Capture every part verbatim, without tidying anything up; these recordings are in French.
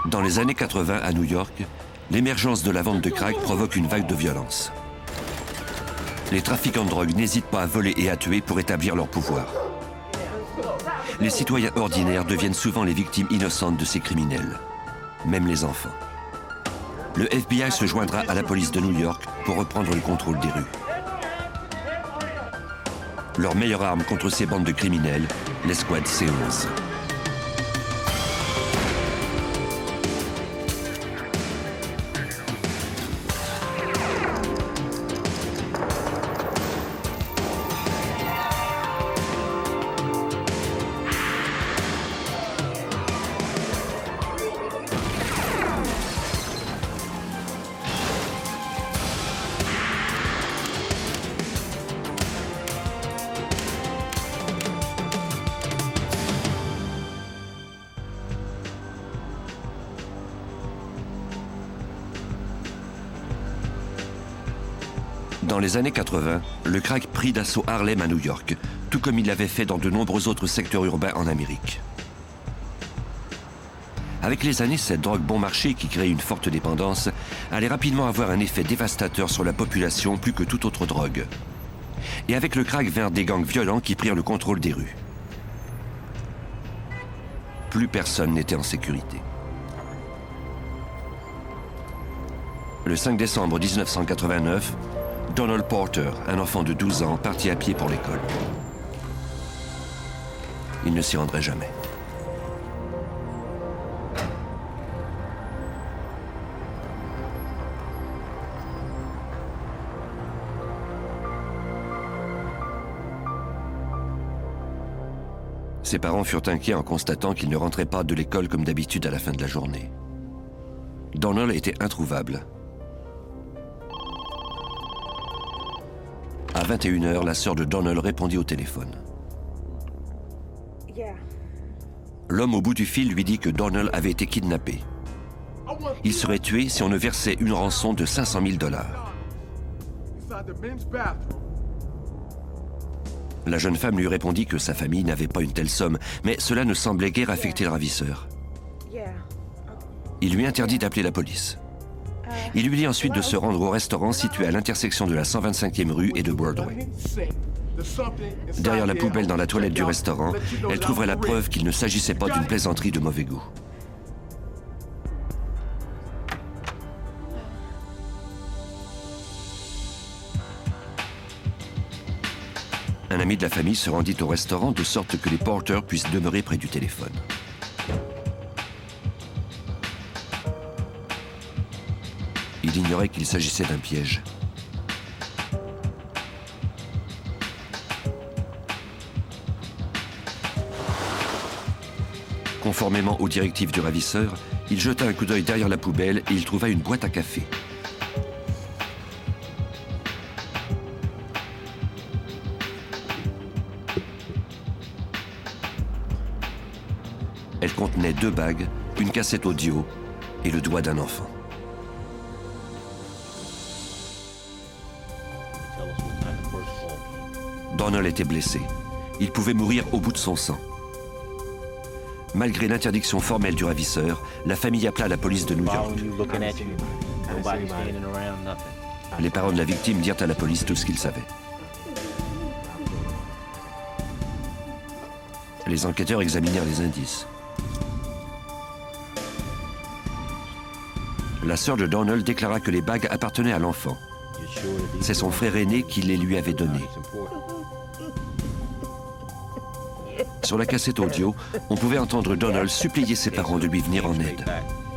Dans les années quatre-vingt à New York, l'émergence de la vente de crack provoque une vague de violence. Les trafiquants de drogue n'hésitent pas à voler et à tuer pour établir leur pouvoir. Les citoyens ordinaires deviennent souvent les victimes innocentes de ces criminels, même les enfants. Le F B I se joindra à la police de New York pour reprendre le contrôle des rues. Leur meilleure arme contre ces bandes de criminels, l'escouade C onze. Dans les années quatre-vingt, le crack prit d'assaut Harlem à New York, tout comme il l'avait fait dans de nombreux autres secteurs urbains en Amérique. Avec les années, cette drogue bon marché qui crée une forte dépendance allait rapidement avoir un effet dévastateur sur la population plus que toute autre drogue. Et avec le crack vinrent des gangs violents qui prirent le contrôle des rues. Plus personne n'était en sécurité. Le cinq décembre mille neuf cent quatre-vingt-neuf, Donald Porter, un enfant de douze ans, partit à pied pour l'école. Il ne s'y rendrait jamais. Ses parents furent inquiets en constatant qu'il ne rentrait pas de l'école comme d'habitude à la fin de la journée. Donald était introuvable. À vingt et une heures, la sœur de Donald répondit au téléphone. L'homme au bout du fil lui dit que Donald avait été kidnappé. Il serait tué si on ne versait une rançon de cinq cent mille dollars. La jeune femme lui répondit que sa famille n'avait pas une telle somme, mais cela ne semblait guère affecter le ravisseur. Il lui interdit d'appeler la police. Il lui dit ensuite de se rendre au restaurant situé à l'intersection de la cent vingt-cinquième rue et de Broadway. Derrière la poubelle dans la toilette du restaurant, elle trouverait la preuve qu'il ne s'agissait pas d'une plaisanterie de mauvais goût. Un ami de la famille se rendit au restaurant de sorte que les Porter puissent demeurer près du téléphone. Il ignorait qu'il s'agissait d'un piège. Conformément aux directives du ravisseur, il jeta un coup d'œil derrière la poubelle et il trouva une boîte à café. Elle contenait deux bagues, une cassette audio et le doigt d'un enfant. Donald était blessé. Il pouvait mourir au bout de son sang. Malgré l'interdiction formelle du ravisseur, la famille appela la police de New York. Les parents de la victime dirent à la police tout ce qu'ils savaient. Les enquêteurs examinèrent les indices. La sœur de Donald déclara que les bagues appartenaient à l'enfant. C'est son frère aîné qui les lui avait données. Sur la cassette audio, on pouvait entendre Donald supplier ses parents de lui venir en aide.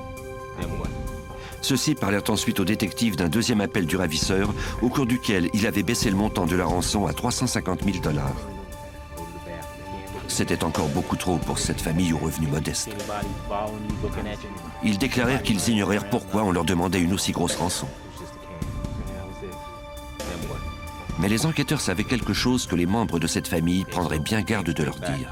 Ceux-ci parlèrent ensuite au détective d'un deuxième appel du ravisseur, au cours duquel il avait baissé le montant de la rançon à trois cent cinquante mille dollars. C'était encore beaucoup trop pour cette famille aux revenus modestes. Ils déclarèrent qu'ils ignorèrent pourquoi on leur demandait une aussi grosse rançon. Mais les enquêteurs savaient quelque chose que les membres de cette famille prendraient bien garde de leur dire.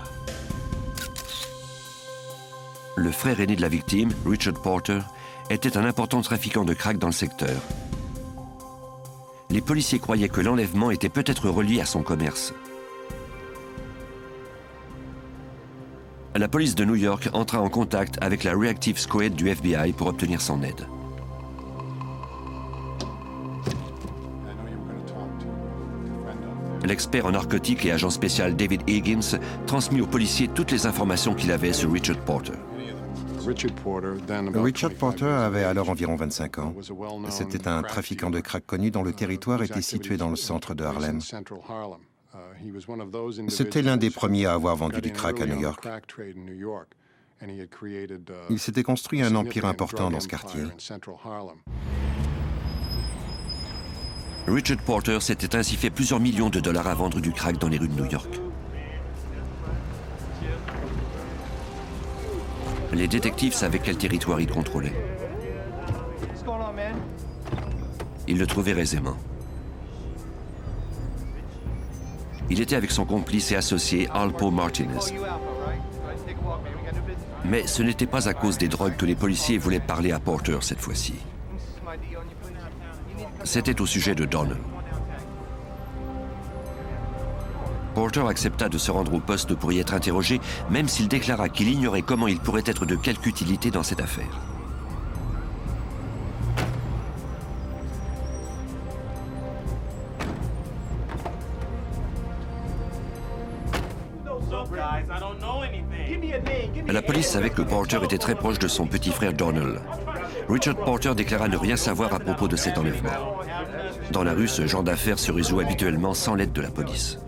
Le frère aîné de la victime, Richard Porter, était un important trafiquant de crack dans le secteur. Les policiers croyaient que l'enlèvement était peut-être relié à son commerce. La police de New York entra en contact avec la Reactive Squad du F B I pour obtenir son aide. L'expert en narcotiques et agent spécial David Higgins transmit aux policiers toutes les informations qu'il avait sur Richard Porter. Richard Porter avait alors environ vingt-cinq ans. C'était un trafiquant de crack connu dont le territoire était situé dans le centre de Harlem. C'était l'un des premiers à avoir vendu du crack à New York. Il s'était construit un empire important dans ce quartier. Richard Porter s'était ainsi fait plusieurs millions de dollars à vendre du crack dans les rues de New York. Les détectives savaient quel territoire il contrôlait. Ils le trouvèrent aisément. Il était avec son complice et associé Alpo Martinez. Mais ce n'était pas à cause des drogues que les policiers voulaient parler à Porter cette fois-ci. C'était au sujet de Donnell. Porter accepta de se rendre au poste pour y être interrogé, même s'il déclara qu'il ignorait comment il pourrait être de quelque utilité dans cette affaire. La police savait que Porter était très proche de son petit frère Donnell. Richard Porter déclara ne rien savoir à propos de cet enlèvement. Dans la rue, ce genre d'affaires se résout habituellement sans l'aide de la police.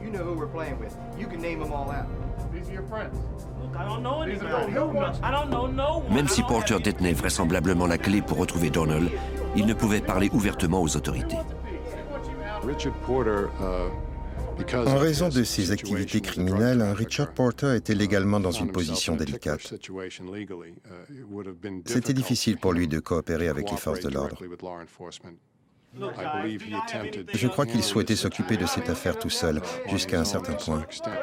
Même si Porter détenait vraisemblablement la clé pour retrouver Donnell, il ne pouvait parler ouvertement aux autorités. En raison de ses activités criminelles, Richard Porter était légalement dans une position délicate. C'était difficile pour lui de coopérer avec les forces de l'ordre. Je crois qu'il souhaitait s'occuper de cette affaire tout seul, jusqu'à un certain point.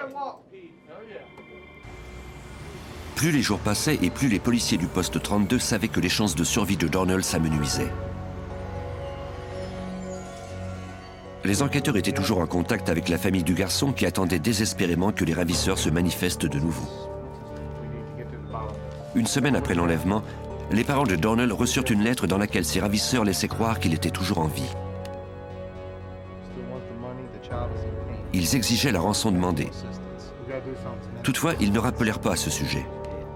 Plus les jours passaient et plus les policiers du poste trente-deux savaient que les chances de survie de Donnell s'amenuisaient. Les enquêteurs étaient toujours en contact avec la famille du garçon qui attendait désespérément que les ravisseurs se manifestent de nouveau. Une semaine après l'enlèvement, les parents de Donnell reçurent une lettre dans laquelle ces ravisseurs laissaient croire qu'il était toujours en vie. Ils exigeaient la rançon demandée. Toutefois, ils ne rappelèrent pas à ce sujet.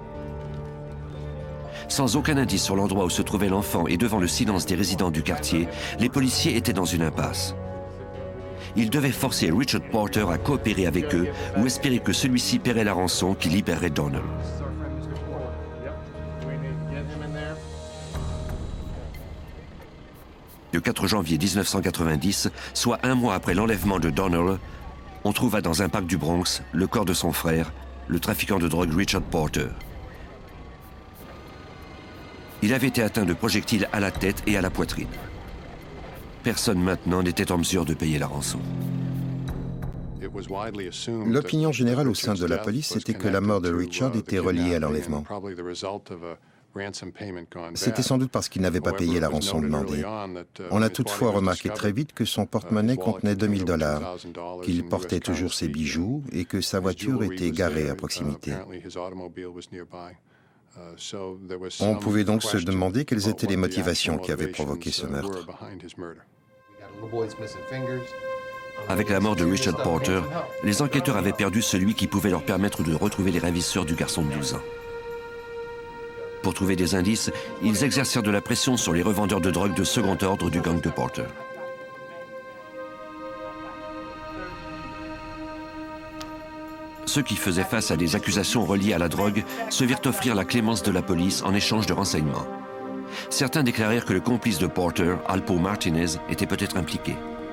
Sans aucun indice sur l'endroit où se trouvait l'enfant et devant le silence des résidents du quartier, les policiers étaient dans une impasse. Ils devaient forcer Richard Porter à coopérer avec eux ou espérer que celui-ci paierait la rançon qui libérerait Donnell. Le quatre janvier mille neuf cent quatre-vingt-dix, soit un mois après l'enlèvement de Donnell, on trouva dans un parc du Bronx le corps de son frère, le trafiquant de drogue Richard Porter. Il avait été atteint de projectiles à la tête et à la poitrine. Personne maintenant n'était en mesure de payer la rançon. L'opinion générale au sein de la police était que la mort de Richard était reliée à l'enlèvement. C'était sans doute parce qu'il n'avait pas payé la rançon demandée. On a toutefois remarqué très vite que son porte-monnaie contenait deux mille dollars, qu'il portait toujours ses bijoux et que sa voiture était garée à proximité. On pouvait donc se demander quelles étaient les motivations qui avaient provoqué ce meurtre. Avec la mort de Richard Porter, les enquêteurs avaient perdu celui qui pouvait leur permettre de retrouver les ravisseurs du garçon de douze ans. Pour trouver des indices, ils exercèrent de la pression sur les revendeurs de drogue de second ordre du gang de Porter. Ceux qui faisaient face à des accusations reliées à la drogue se virent offrir la clémence de la police en échange de renseignements. Certains déclarèrent que le complice de Porter, Alpo Martinez, était peut-être impliqué.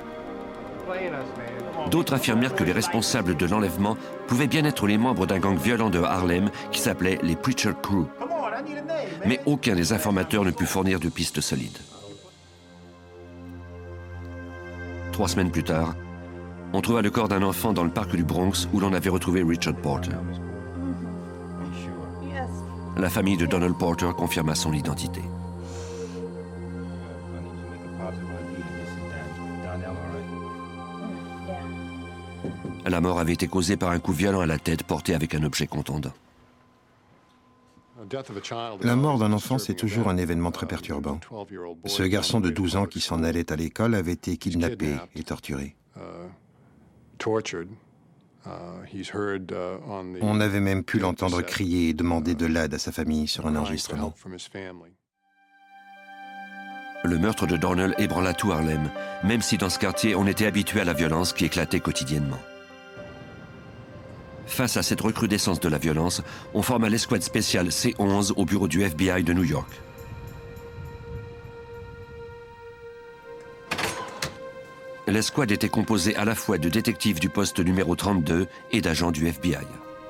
D'autres affirmèrent que les responsables de l'enlèvement pouvaient bien être les membres d'un gang violent de Harlem qui s'appelait les Preacher Crew. Mais aucun des informateurs ne put fournir de pistes solides. Trois semaines plus tard, on trouva le corps d'un enfant dans le parc du Bronx où l'on avait retrouvé Richard Porter. La famille de Donnell Porter confirma son identité. La mort avait été causée par un coup violent à la tête porté avec un objet contondant. La mort d'un enfant, c'est toujours un événement très perturbant. Ce garçon de douze ans qui s'en allait à l'école avait été kidnappé et torturé. On avait même pu l'entendre crier et demander de l'aide à sa famille sur un enregistrement. Le meurtre de Darnell ébranla tout Harlem, même si dans ce quartier on était habitué à la violence qui éclatait quotidiennement. Face à cette recrudescence de la violence, on forma l'escouade spéciale C onze au bureau du F B I de New York. L'escouade était composée à la fois de détectives du poste numéro trente-deux et d'agents du F B I.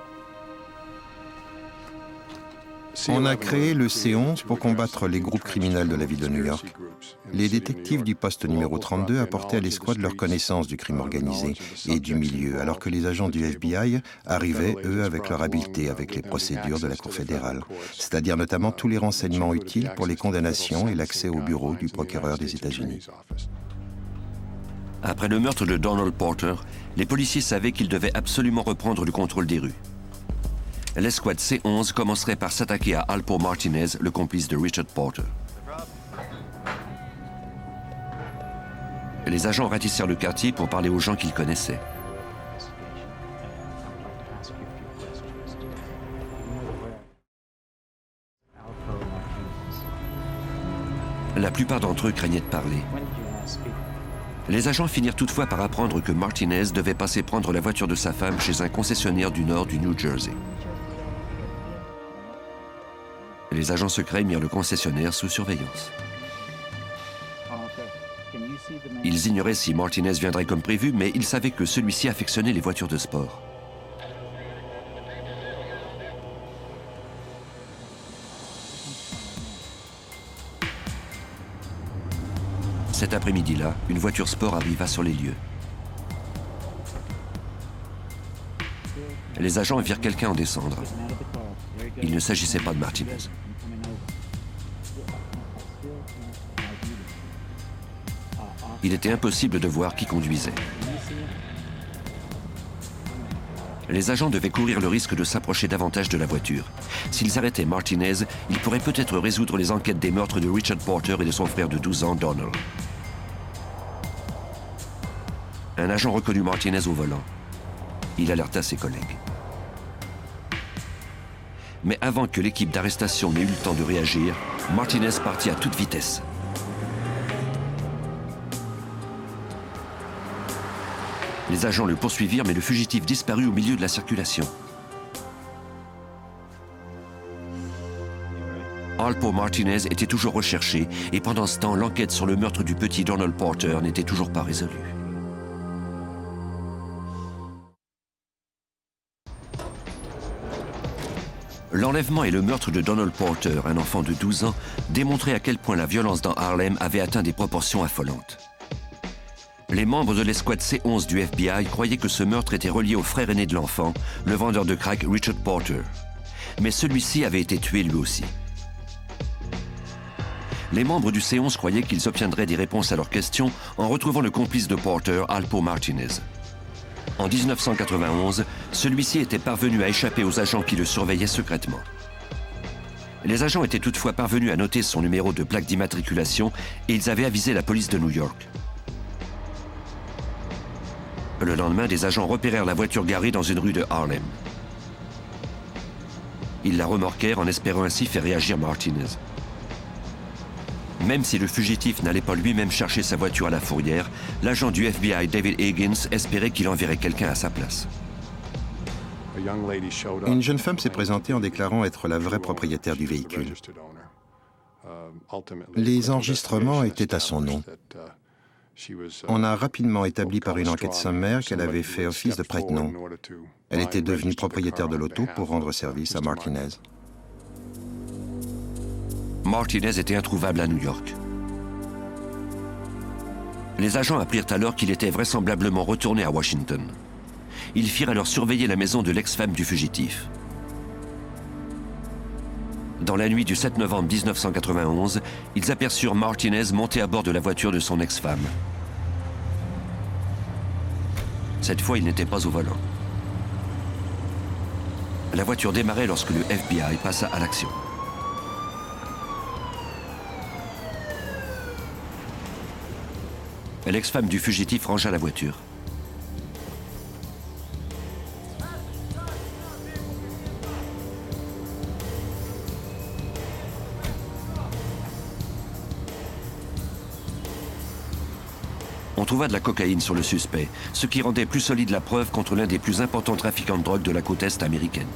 On a créé le C onze pour combattre les groupes criminels de la ville de New York. Les détectives du poste numéro trente-deux apportaient à l'escouade leur connaissance du crime organisé et du milieu, alors que les agents du F B I arrivaient, eux, avec leur habileté avec les procédures de la Cour fédérale, c'est-à-dire notamment tous les renseignements utiles pour les condamnations et l'accès au bureau du procureur des États-Unis. Après le meurtre de Donald Porter, les policiers savaient qu'ils devaient absolument reprendre le contrôle des rues. L'escouade C onze commencerait par s'attaquer à Alpo Martinez, le complice de Richard Porter. Les agents ratissèrent le quartier pour parler aux gens qu'ils connaissaient. La plupart d'entre eux craignaient de parler. Les agents finirent toutefois par apprendre que Martinez devait passer prendre la voiture de sa femme chez un concessionnaire du nord du New Jersey. Les agents secrets mirent le concessionnaire sous surveillance. Ils ignoraient si Martinez viendrait comme prévu, mais ils savaient que celui-ci affectionnait les voitures de sport. Cet après-midi-là, une voiture sport arriva sur les lieux. Les agents virent quelqu'un en descendre. Il ne s'agissait pas de Martinez. Il était impossible de voir qui conduisait. Les agents devaient courir le risque de s'approcher davantage de la voiture. S'ils arrêtaient Martinez, ils pourraient peut-être résoudre les enquêtes des meurtres de Richard Porter et de son frère de douze ans, Donald. Un agent reconnut Martinez au volant. Il alerta ses collègues. Mais avant que l'équipe d'arrestation n'ait eu le temps de réagir, Martinez partit à toute vitesse. Les agents le poursuivirent, mais le fugitif disparut au milieu de la circulation. Alpo Martinez était toujours recherché, et pendant ce temps, l'enquête sur le meurtre du petit Donald Porter n'était toujours pas résolue. L'enlèvement et le meurtre de Donald Porter, un enfant de douze ans, démontraient à quel point la violence dans Harlem avait atteint des proportions affolantes. Les membres de l'escouade C onze du F B I croyaient que ce meurtre était relié au frère aîné de l'enfant, le vendeur de crack Richard Porter. Mais celui-ci avait été tué lui aussi. Les membres du C onze croyaient qu'ils obtiendraient des réponses à leurs questions en retrouvant le complice de Porter, Alpo Martinez. En mille neuf cent quatre-vingt-onze, celui-ci était parvenu à échapper aux agents qui le surveillaient secrètement. Les agents étaient toutefois parvenus à noter son numéro de plaque d'immatriculation et ils avaient avisé la police de New York. Le lendemain, des agents repérèrent la voiture garée dans une rue de Harlem. Ils la remorquèrent en espérant ainsi faire réagir Martinez. Même si le fugitif n'allait pas lui-même chercher sa voiture à la fourrière, l'agent du F B I David Higgins espérait qu'il enverrait quelqu'un à sa place. Une jeune femme s'est présentée en déclarant être la vraie propriétaire du véhicule. Les enregistrements étaient à son nom. On a rapidement établi par une enquête sommaire qu'elle avait fait office de prête-nom. Elle était devenue propriétaire de l'auto pour rendre service à Martinez. Martinez était introuvable à New York. Les agents apprirent alors qu'il était vraisemblablement retourné à Washington. Ils firent alors surveiller la maison de l'ex-femme du fugitif. Dans la nuit du sept novembre mille neuf cent quatre-vingt-onze, ils aperçurent Martinez monter à bord de la voiture de son ex-femme. Cette fois, il n'était pas au volant. La voiture démarrait lorsque le F B I passa à l'action. L'ex-femme du fugitif rangea la voiture. On trouva de la cocaïne sur le suspect, ce qui rendait plus solide la preuve contre l'un des plus importants trafiquants de drogue de la côte est américaine.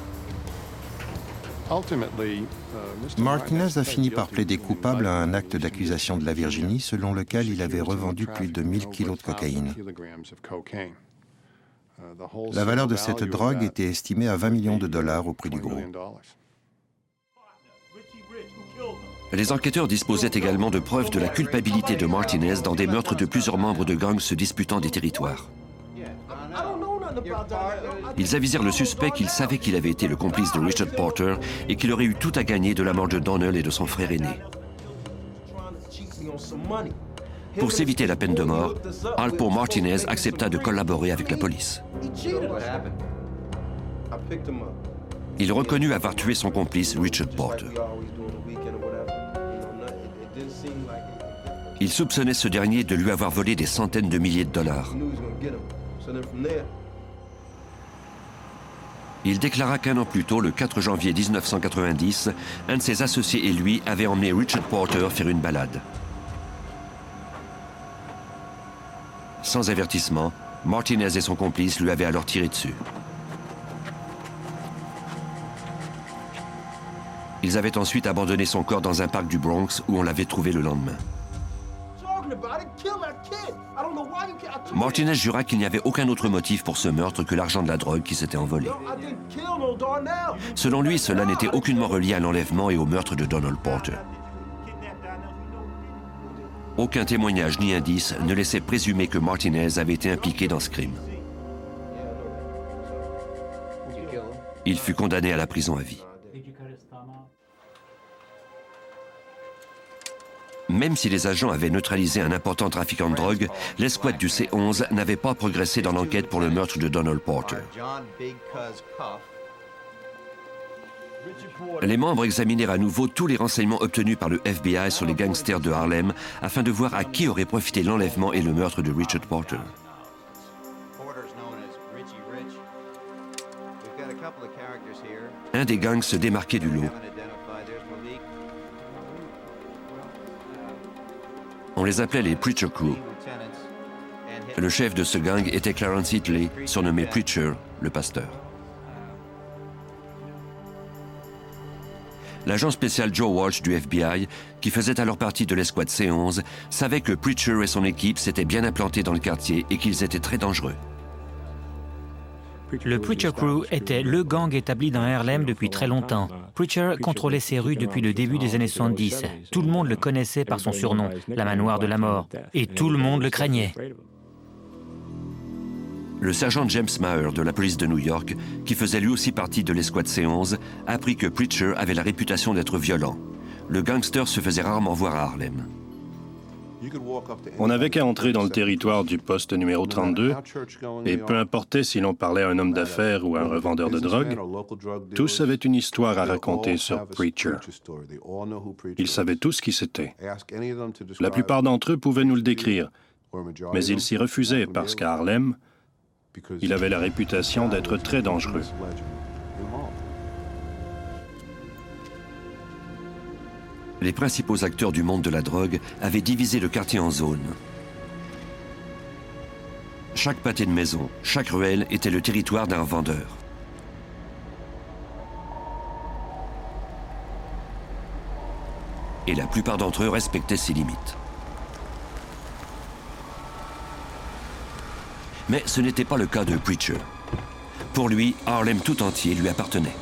Martinez a fini par plaider coupable à un acte d'accusation de la Virginie selon lequel il avait revendu plus de mille kilos de cocaïne. La valeur de cette drogue était estimée à vingt millions de dollars au prix du gros. Les enquêteurs disposaient également de preuves de la culpabilité de Martinez dans des meurtres de plusieurs membres de gangs se disputant des territoires. Ils avisèrent le suspect qu'il savait qu'il avait été le complice de Richard Porter et qu'il aurait eu tout à gagner de la mort de Donnell et de son frère aîné. Pour s'éviter la peine de mort, Alpo Martinez accepta de collaborer avec la police. Il reconnut avoir tué son complice Richard Porter. Il soupçonnait ce dernier de lui avoir volé des centaines de milliers de dollars. Il déclara qu'un an plus tôt, le quatre janvier mille neuf cent quatre-vingt-dix, un de ses associés et lui avaient emmené Richard Porter faire une balade. Sans avertissement, Martinez et son complice lui avaient alors tiré dessus. Ils avaient ensuite abandonné son corps dans un parc du Bronx où on l'avait trouvé le lendemain. Martinez jura qu'il n'y avait aucun autre motif pour ce meurtre que l'argent de la drogue qui s'était envolé. Selon lui, cela n'était aucunement relié à l'enlèvement et au meurtre de Donald Porter. Aucun témoignage ni indice ne laissait présumer que Martinez avait été impliqué dans ce crime. Il fut condamné à la prison à vie. Même si les agents avaient neutralisé un important trafiquant de drogue, l'escouade du C onze n'avait pas progressé dans l'enquête pour le meurtre de Donald Porter. Les membres examinèrent à nouveau tous les renseignements obtenus par le F B I sur les gangsters de Harlem afin de voir à qui aurait profité l'enlèvement et le meurtre de Richard Porter. Un des gangs se démarquait du lot. On les appelait les Preacher Crew. Le chef de ce gang était Clarence Hitley, surnommé Preacher, le pasteur. L'agent spécial Joe Walsh du F B I, qui faisait alors partie de l'escouade C onze, savait que Preacher et son équipe s'étaient bien implantés dans le quartier et qu'ils étaient très dangereux. Le Preacher Crew était le gang établi dans Harlem depuis très longtemps. Preacher contrôlait ces rues depuis le début des années soixante-dix. Tout le monde le connaissait par son surnom, la main noire de la mort. Et tout le monde le craignait. Le sergent James Maher de la police de New York, qui faisait lui aussi partie de l'escouade C onze, apprit que Preacher avait la réputation d'être violent. Le gangster se faisait rarement voir à Harlem. On n'avait qu'à entrer dans le territoire du poste numéro trente-deux, et peu importait si l'on parlait à un homme d'affaires ou à un revendeur de drogue, tous avaient une histoire à raconter sur Preacher. Ils savaient tous qui c'était. La plupart d'entre eux pouvaient nous le décrire, mais ils s'y refusaient parce qu'à Harlem, il avait la réputation d'être très dangereux. Les principaux acteurs du monde de la drogue avaient divisé le quartier en zones. Chaque pâté de maison, chaque ruelle était le territoire d'un vendeur. Et la plupart d'entre eux respectaient ses limites. Mais ce n'était pas le cas de Preacher. Pour lui, Harlem tout entier lui appartenait.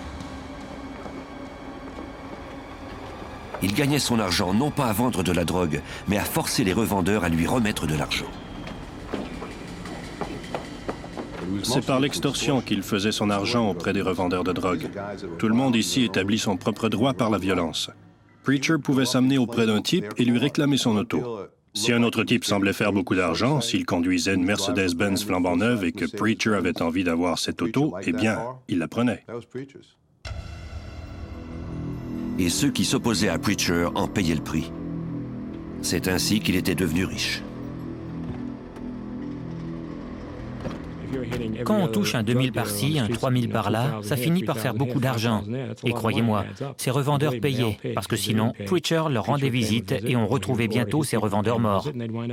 Il gagnait son argent non pas à vendre de la drogue, mais à forcer les revendeurs à lui remettre de l'argent. C'est par l'extorsion qu'il faisait son argent auprès des revendeurs de drogue. Tout le monde ici établit son propre droit par la violence. Preacher pouvait s'amener auprès d'un type et lui réclamer son auto. Si un autre type semblait faire beaucoup d'argent, s'il conduisait une Mercedes-Benz flambant neuve et que Preacher avait envie d'avoir cette auto, eh bien, il la prenait. Et ceux qui s'opposaient à Preacher en payaient le prix. C'est ainsi qu'il était devenu riche. Quand on touche un deux mille par-ci, un trois mille par-là, ça finit par faire beaucoup d'argent. Et croyez-moi, ces revendeurs payaient, parce que sinon, Preacher leur rendait visite et on retrouvait bientôt ces revendeurs morts.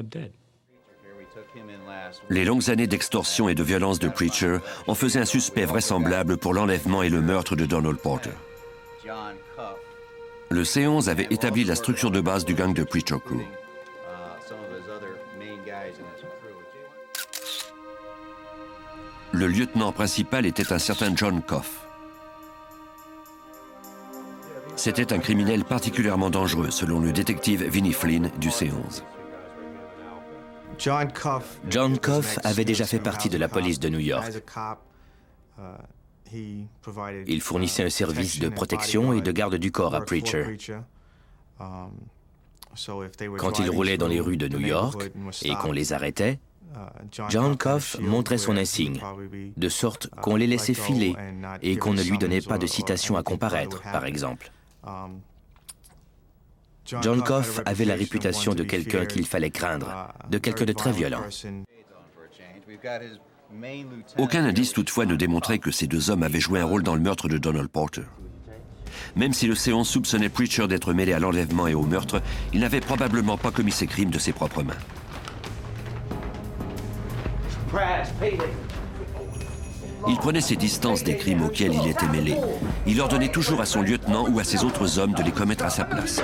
Les longues années d'extorsion et de violence de Preacher en faisaient un suspect vraisemblable pour l'enlèvement et le meurtre de Donald Porter. Le C onze avait établi la structure de base du gang de Preacher Crew. Le lieutenant principal était un certain John Coff. C'était un criminel particulièrement dangereux, selon le détective Vinnie Flynn du C onze. John Coff avait déjà fait partie de la police de New York. Il fournissait un service de protection et de garde du corps à Preacher. Quand il roulait dans les rues de New York et qu'on les arrêtait, John Coff montrait son insigne, de sorte qu'on les laissait filer et qu'on ne lui donnait pas de citation à comparaître, par exemple. John Coff avait la réputation de quelqu'un qu'il fallait craindre, de quelqu'un de très violent. Aucun indice toutefois ne démontrait que ces deux hommes avaient joué un rôle dans le meurtre de Donald Porter. Même si le C onze soupçonnait Preacher d'être mêlé à l'enlèvement et au meurtre, il n'avait probablement pas commis ces crimes de ses propres mains. Il prenait ses distances des crimes auxquels il était mêlé. Il ordonnait toujours à son lieutenant ou à ses autres hommes de les commettre à sa place.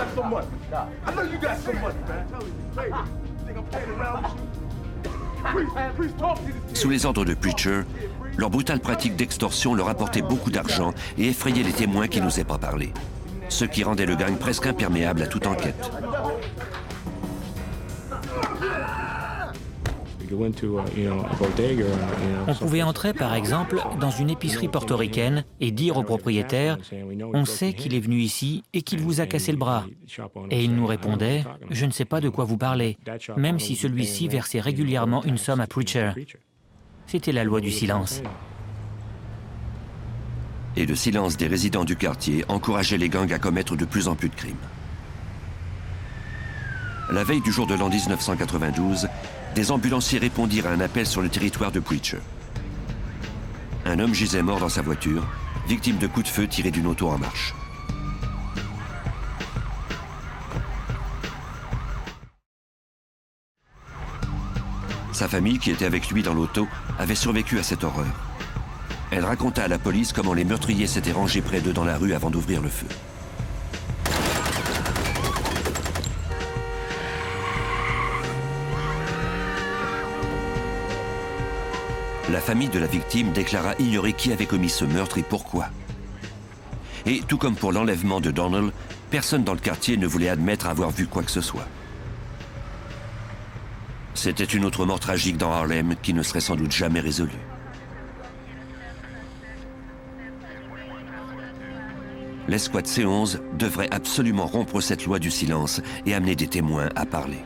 Sous les ordres de Preacher, leur brutale pratique d'extorsion leur apportait beaucoup d'argent et effrayait les témoins qui n'osaient pas parler, ce qui rendait le gang presque imperméable à toute enquête. On pouvait entrer, par exemple, dans une épicerie portoricaine et dire au propriétaire « On sait qu'il est venu ici et qu'il vous a cassé le bras ». Et il nous répondait « Je ne sais pas de quoi vous parlez », même si celui-ci versait régulièrement une somme à Preacher. C'était la loi du silence. Et le silence des résidents du quartier encourageait les gangs à commettre de plus en plus de crimes. La veille du jour de l'an mille neuf cent quatre-vingt-douze, des ambulanciers répondirent à un appel sur le territoire de Preacher. Un homme gisait mort dans sa voiture, victime de coups de feu tirés d'une auto en marche. Sa famille, qui était avec lui dans l'auto, avait survécu à cette horreur. Elle raconta à la police comment les meurtriers s'étaient rangés près d'eux dans la rue avant d'ouvrir le feu. La famille de la victime déclara ignorer qui avait commis ce meurtre et pourquoi. Et tout comme pour l'enlèvement de Donald, personne dans le quartier ne voulait admettre avoir vu quoi que ce soit. C'était une autre mort tragique dans Harlem qui ne serait sans doute jamais résolue. L'escouade C onze devrait absolument rompre cette loi du silence et amener des témoins à parler.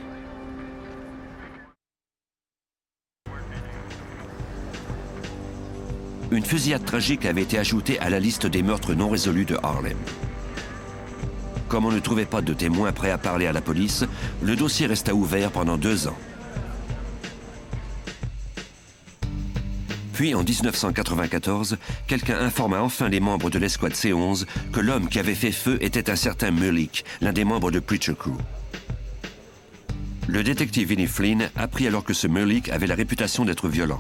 Une fusillade tragique avait été ajoutée à la liste des meurtres non résolus de Harlem. Comme on ne trouvait pas de témoins prêts à parler à la police, le dossier resta ouvert pendant deux ans. Puis, en mille neuf cent quatre-vingt-quatorze, quelqu'un informa enfin les membres de l'escouade C onze que l'homme qui avait fait feu était un certain Merlick, l'un des membres de Preacher Crew. Le détective Vinnie Flynn apprit alors que ce Merlick avait la réputation d'être violent.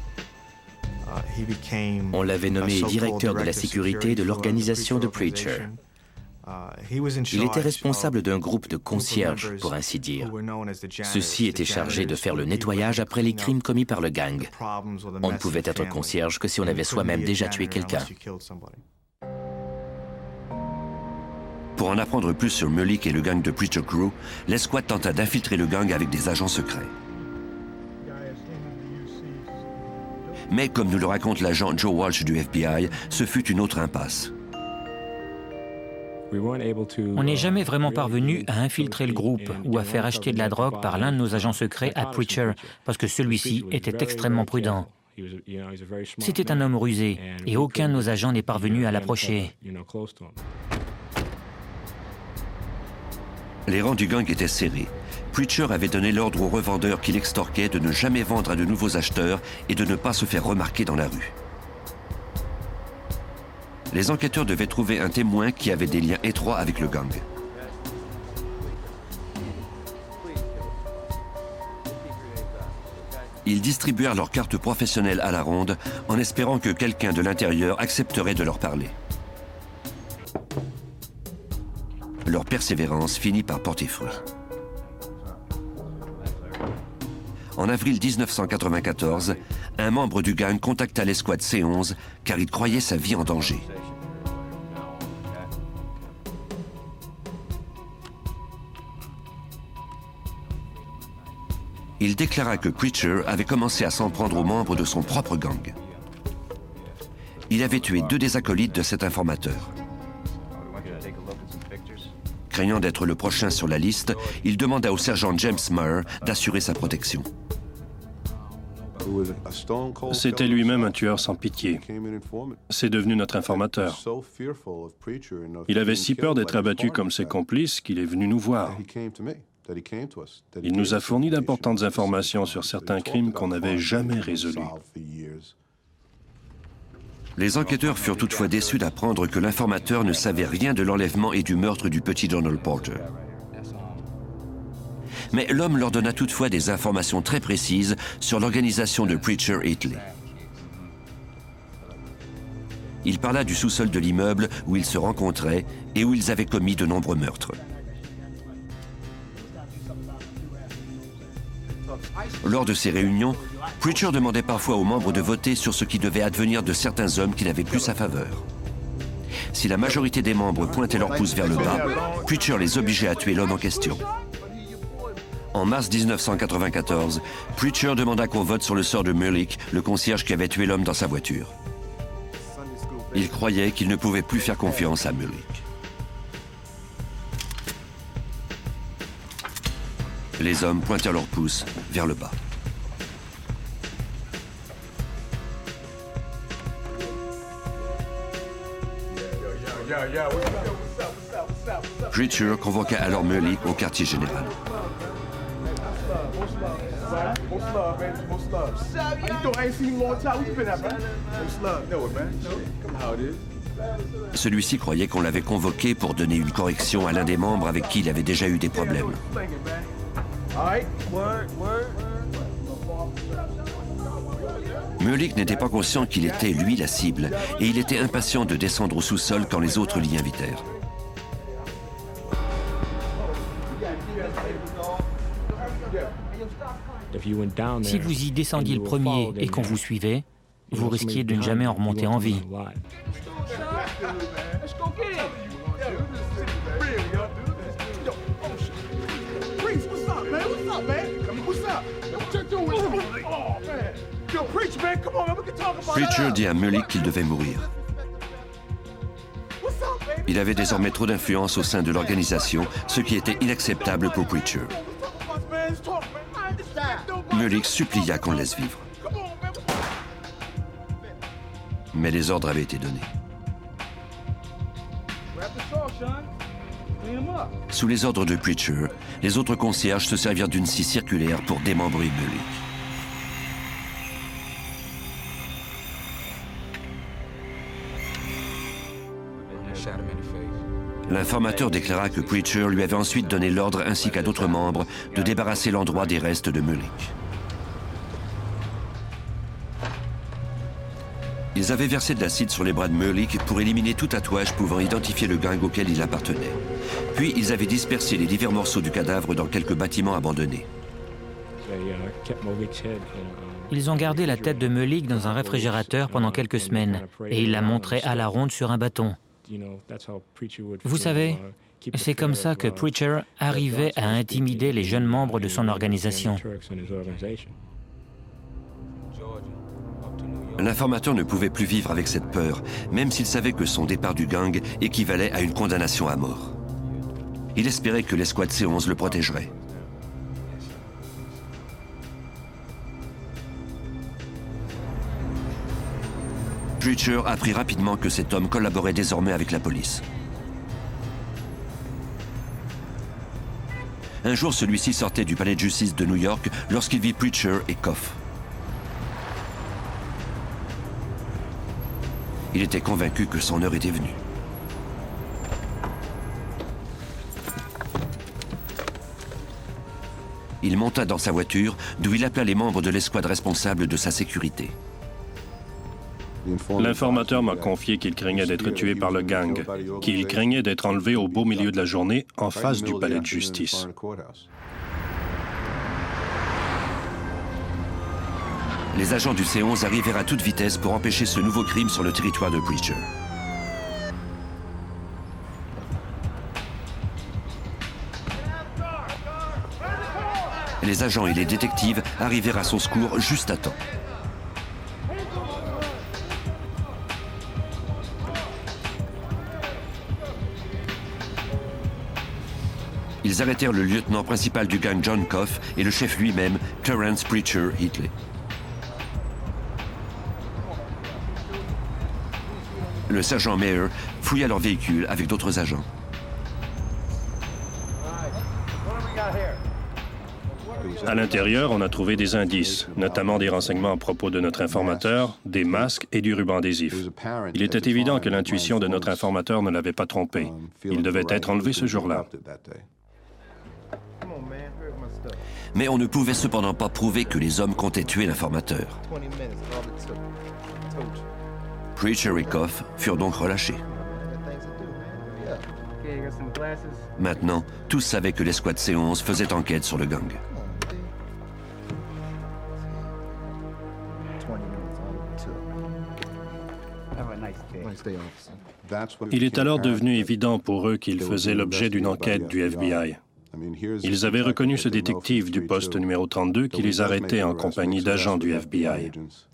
On l'avait nommé directeur de la sécurité de l'organisation de Preacher. Il était responsable d'un groupe de concierges, pour ainsi dire. Ceux-ci étaient chargés de faire le nettoyage après les crimes commis par le gang. On ne pouvait être concierge que si on avait soi-même déjà tué quelqu'un. Pour en apprendre plus sur Merlick et le gang de Preacher Crew, l'escouade tenta d'infiltrer le gang avec des agents secrets. Mais comme nous le raconte l'agent Joe Walsh du F B I, ce fut une autre impasse. On n'est jamais vraiment parvenu à infiltrer le groupe ou à faire acheter de la drogue par l'un de nos agents secrets à Preacher, parce que celui-ci était extrêmement prudent. C'était un homme rusé, et aucun de nos agents n'est parvenu à l'approcher. Les rangs du gang étaient serrés. Preacher avait donné l'ordre aux revendeurs qu'il extorquait de ne jamais vendre à de nouveaux acheteurs et de ne pas se faire remarquer dans la rue. Les enquêteurs devaient trouver un témoin qui avait des liens étroits avec le gang. Ils distribuèrent leurs cartes professionnelles à la ronde en espérant que quelqu'un de l'intérieur accepterait de leur parler. Leur persévérance finit par porter fruit. En avril mille neuf cent quatre-vingt-quatorze, un membre du gang contacta l'escouade C onze car il croyait sa vie en danger. Il déclara que Preacher avait commencé à s'en prendre aux membres de son propre gang. Il avait tué deux des acolytes de cet informateur. Craignant d'être le prochain sur la liste, il demanda au sergent James Maher d'assurer sa protection. C'était lui-même un tueur sans pitié. C'est devenu notre informateur. Il avait si peur d'être abattu comme ses complices qu'il est venu nous voir. Il nous a fourni d'importantes informations sur certains crimes qu'on n'avait jamais résolus. Les enquêteurs furent toutefois déçus d'apprendre que l'informateur ne savait rien de l'enlèvement et du meurtre du petit Donald Porter. Mais l'homme leur donna toutefois des informations très précises sur l'organisation de Preacher Italy. Il parla du sous-sol de l'immeuble où ils se rencontraient et où ils avaient commis de nombreux meurtres. Lors de ces réunions, Preacher demandait parfois aux membres de voter sur ce qui devait advenir de certains hommes qui n'avaient plus sa faveur. Si la majorité des membres pointaient leur pouce vers le bas, Preacher les obligeait à tuer l'homme en question. En mars mille neuf cent quatre-vingt-quatorze, Preacher demanda qu'on vote sur le sort de Merlick, le concierge qui avait tué l'homme dans sa voiture. Il croyait qu'il ne pouvait plus faire confiance à Merlick. Les hommes pointèrent leurs pouces vers le bas. Preacher convoqua alors Merlick au quartier général. Celui-ci croyait qu'on l'avait convoqué pour donner une correction à l'un des membres avec qui il avait déjà eu des problèmes. Merlick n'était pas conscient qu'il était, lui, la cible, et il était impatient de descendre au sous-sol quand les autres l'y invitèrent. Si vous y descendiez le premier et qu'on vous suivait, vous risquiez de ne jamais en remonter en vie. Preacher dit à Merlick qu'il devait mourir. Il avait désormais trop d'influence au sein de l'organisation, ce qui était inacceptable pour Preacher. Merlick supplia qu'on le laisse vivre. Mais les ordres avaient été donnés. Sous les ordres de Preacher, les autres concierges se servirent d'une scie circulaire pour démembrer Merlick. L'informateur déclara que Preacher lui avait ensuite donné l'ordre ainsi qu'à d'autres membres de débarrasser l'endroit des restes de Merlick. Ils avaient versé de l'acide sur les bras de Merlick pour éliminer tout tatouage pouvant identifier le gang auquel il appartenait. Puis ils avaient dispersé les divers morceaux du cadavre dans quelques bâtiments abandonnés. Ils ont gardé la tête de Merlick dans un réfrigérateur pendant quelques semaines et ils la montraient à la ronde sur un bâton. Vous savez, c'est comme ça que Preacher arrivait à intimider les jeunes membres de son organisation. L'informateur ne pouvait plus vivre avec cette peur, même s'il savait que son départ du gang équivalait à une condamnation à mort. Il espérait que l'escouade C onze le protégerait. Preacher apprit rapidement que cet homme collaborait désormais avec la police. Un jour, celui-ci sortait du palais de justice de New York lorsqu'il vit Preacher et Koff. Il était convaincu que son heure était venue. Il monta dans sa voiture, d'où il appela les membres de l'escouade responsable de sa sécurité. L'informateur m'a confié qu'il craignait d'être tué par le gang, qu'il craignait d'être enlevé au beau milieu de la journée en face du palais de justice. Les agents du C onze arrivèrent à toute vitesse pour empêcher ce nouveau crime sur le territoire de Preacher. Les agents et les détectives arrivèrent à son secours juste à temps. Ils arrêtèrent le lieutenant principal du gang John Koff et le chef lui-même, Clarence Preacher Hitley. Le sergent Mayer fouilla leur véhicule avec d'autres agents. À l'intérieur, on a trouvé des indices, notamment des renseignements à propos de notre informateur, des masques et du ruban adhésif. Il était évident que l'intuition de notre informateur ne l'avait pas trompé. Il devait être enlevé ce jour-là. Mais on ne pouvait cependant pas prouver que les hommes comptaient tuer l'informateur. Preacher et Koff furent donc relâchés. Maintenant, tous savaient que l'escouade C onze faisait enquête sur le gang. Il est alors devenu évident pour eux qu'ils faisaient l'objet d'une enquête du F B I. Ils avaient reconnu ce détective du poste numéro trente-deux qui les arrêtait en compagnie d'agents du F B I.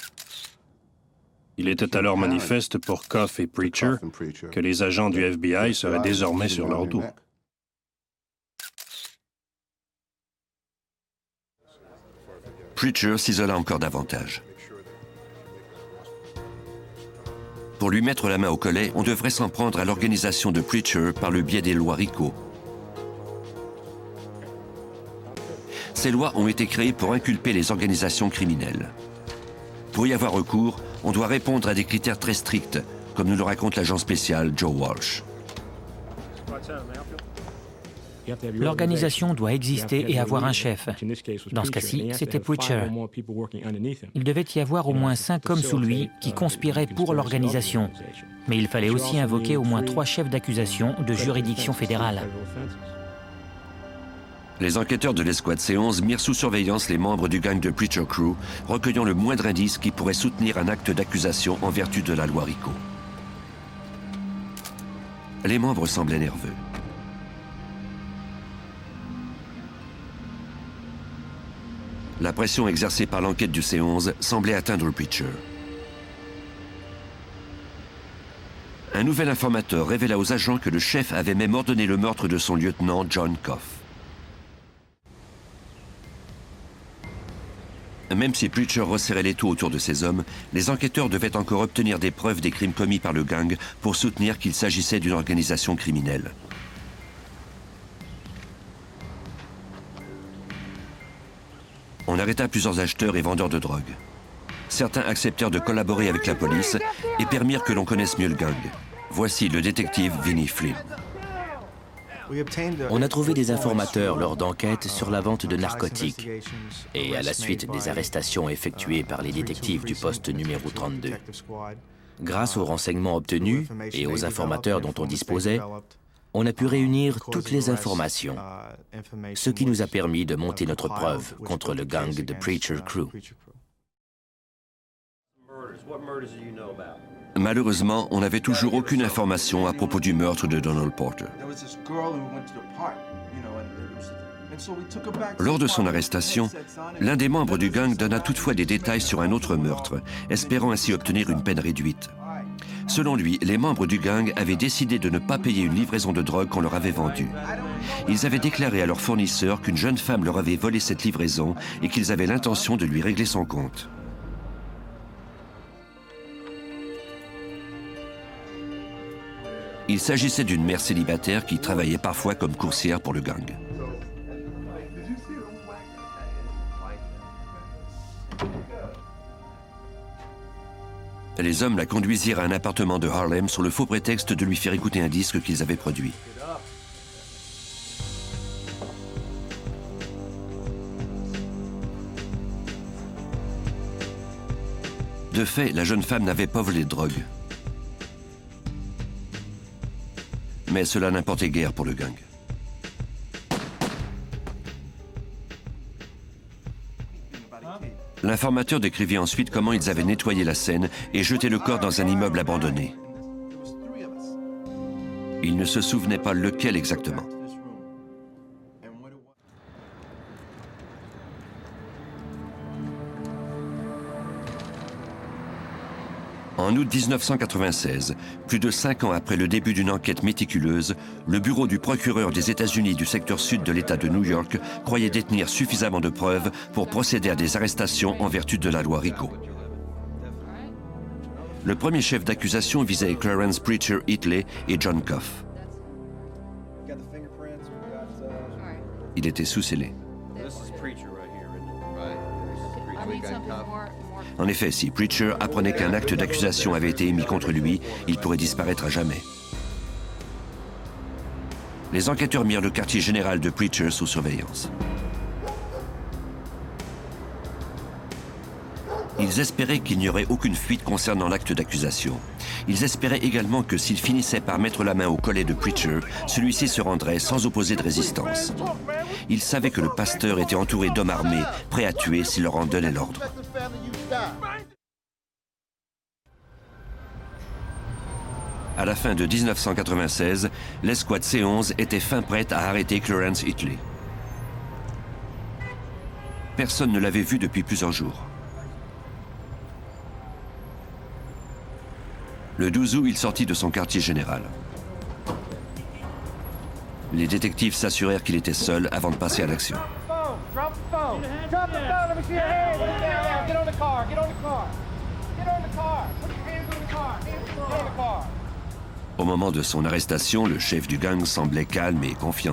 Il était alors manifeste pour Koff et Preacher que les agents du F B I seraient désormais sur leur dos. Preacher s'isola encore davantage. Pour lui mettre la main au collet, on devrait s'en prendre à l'organisation de Preacher par le biais des lois RICO. Ces lois ont été créées pour inculper les organisations criminelles. Pour y avoir recours, on doit répondre à des critères très stricts, comme nous le raconte l'agent spécial Joe Walsh. L'organisation doit exister et avoir un chef. Dans ce cas-ci, c'était Preacher. Il devait y avoir au moins cinq hommes sous lui qui conspiraient pour l'organisation. Mais il fallait aussi invoquer au moins trois chefs d'accusation de juridiction fédérale. Les enquêteurs de l'escouade C onze mirent sous surveillance les membres du gang de Preacher Crew, recueillant le moindre indice qui pourrait soutenir un acte d'accusation en vertu de la loi RICO. Les membres semblaient nerveux. La pression exercée par l'enquête du C onze semblait atteindre Preacher. Un nouvel informateur révéla aux agents que le chef avait même ordonné le meurtre de son lieutenant John Koff. Même si Preacher resserrait l'étau autour de ses hommes, les enquêteurs devaient encore obtenir des preuves des crimes commis par le gang pour soutenir qu'il s'agissait d'une organisation criminelle. On arrêta plusieurs acheteurs et vendeurs de drogue. Certains acceptèrent de collaborer avec la police et permirent que l'on connaisse mieux le gang. Voici le détective Vinnie Flynn. On a trouvé des informateurs lors d'enquêtes sur la vente de narcotiques et à la suite des arrestations effectuées par les détectives du poste numéro trente-deux. Grâce aux renseignements obtenus et aux informateurs dont on disposait, on a pu réunir toutes les informations, ce qui nous a permis de monter notre preuve contre le gang de Preacher Crew. Malheureusement, on n'avait toujours aucune information à propos du meurtre de Donald Porter. Lors de son arrestation, l'un des membres du gang donna toutefois des détails sur un autre meurtre, espérant ainsi obtenir une peine réduite. Selon lui, les membres du gang avaient décidé de ne pas payer une livraison de drogue qu'on leur avait vendue. Ils avaient déclaré à leur fournisseur qu'une jeune femme leur avait volé cette livraison et qu'ils avaient l'intention de lui régler son compte. Il s'agissait d'une mère célibataire qui travaillait parfois comme coursière pour le gang. Les hommes la conduisirent à un appartement de Harlem sur le faux prétexte de lui faire écouter un disque qu'ils avaient produit. De fait, la jeune femme n'avait pas volé de drogue. Mais cela n'importait guère pour le gang. L'informateur décrivit ensuite comment ils avaient nettoyé la scène et jeté le corps dans un immeuble abandonné. Il ne se souvenait pas lequel exactement. En août mille neuf cent quatre-vingt-seize, plus de cinq ans après le début d'une enquête méticuleuse, le bureau du procureur des États-Unis du secteur sud de l'État de New York croyait détenir suffisamment de preuves pour procéder à des arrestations en vertu de la loi RICO. Le premier chef d'accusation visait Clarence Preacher Hitley et John Coff. Il était sous scellé. En effet, si Preacher apprenait qu'un acte d'accusation avait été émis contre lui, il pourrait disparaître à jamais. Les enquêteurs mirent le quartier général de Preacher sous surveillance. Ils espéraient qu'il n'y aurait aucune fuite concernant l'acte d'accusation. Ils espéraient également que s'ils finissaient par mettre la main au collet de Preacher, celui-ci se rendrait sans opposer de résistance. Ils savaient que le pasteur était entouré d'hommes armés, prêts à tuer s'il leur en donnait l'ordre. À la fin de mille neuf cent quatre-vingt-seize, l'escouade C onze était fin prête à arrêter Clarence Hitley. Personne ne l'avait vu depuis plusieurs jours. Le douze août, il sortit de son quartier général. Les détectives s'assurèrent qu'il était seul avant de passer à l'action. Au moment de son arrestation, le chef du gang semblait calme et confiant.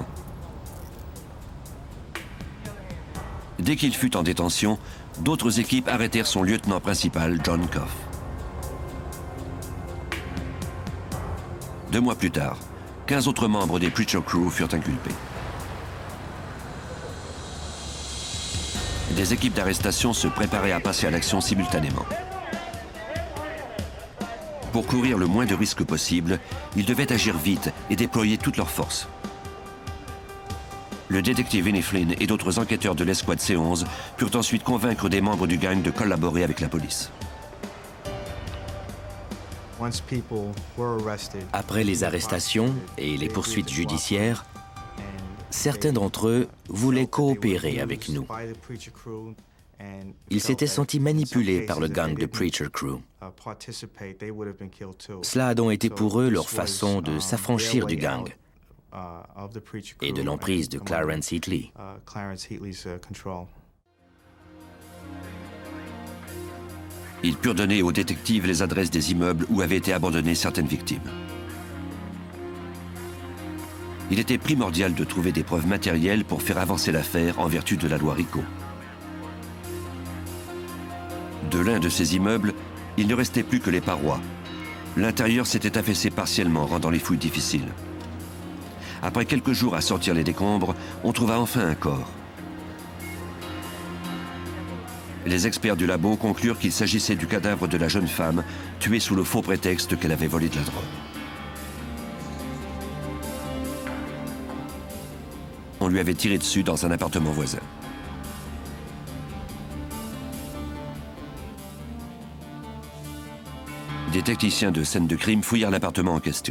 Dès qu'il fut en détention, d'autres équipes arrêtèrent son lieutenant principal, John Coff. Deux mois plus tard, quinze autres membres des Preacher Crew furent inculpés. Des équipes d'arrestation se préparaient à passer à l'action simultanément. Pour courir le moins de risques possible, ils devaient agir vite et déployer toutes leurs forces. Le détective Vinnie Flynn et d'autres enquêteurs de l'escouade C onze purent ensuite convaincre des membres du gang de collaborer avec la police. Après les arrestations et les poursuites judiciaires, certains d'entre eux voulaient coopérer avec nous. Ils s'étaient sentis manipulés par le gang de Preacher Crew. Cela a donc été pour eux leur façon de s'affranchir du gang et de l'emprise de Clarence Hitley. Ils purent donner aux détectives les adresses des immeubles où avaient été abandonnées certaines victimes. Il était primordial de trouver des preuves matérielles pour faire avancer l'affaire en vertu de la loi RICO. De l'un de ces immeubles, il ne restait plus que les parois. L'intérieur s'était affaissé partiellement, rendant les fouilles difficiles. Après quelques jours à sortir les décombres, on trouva enfin un corps. Les experts du labo conclurent qu'il s'agissait du cadavre de la jeune femme, tuée sous le faux prétexte qu'elle avait volé de la drogue. On lui avait tiré dessus dans un appartement voisin. Des techniciens de scène de crime fouillèrent l'appartement en question.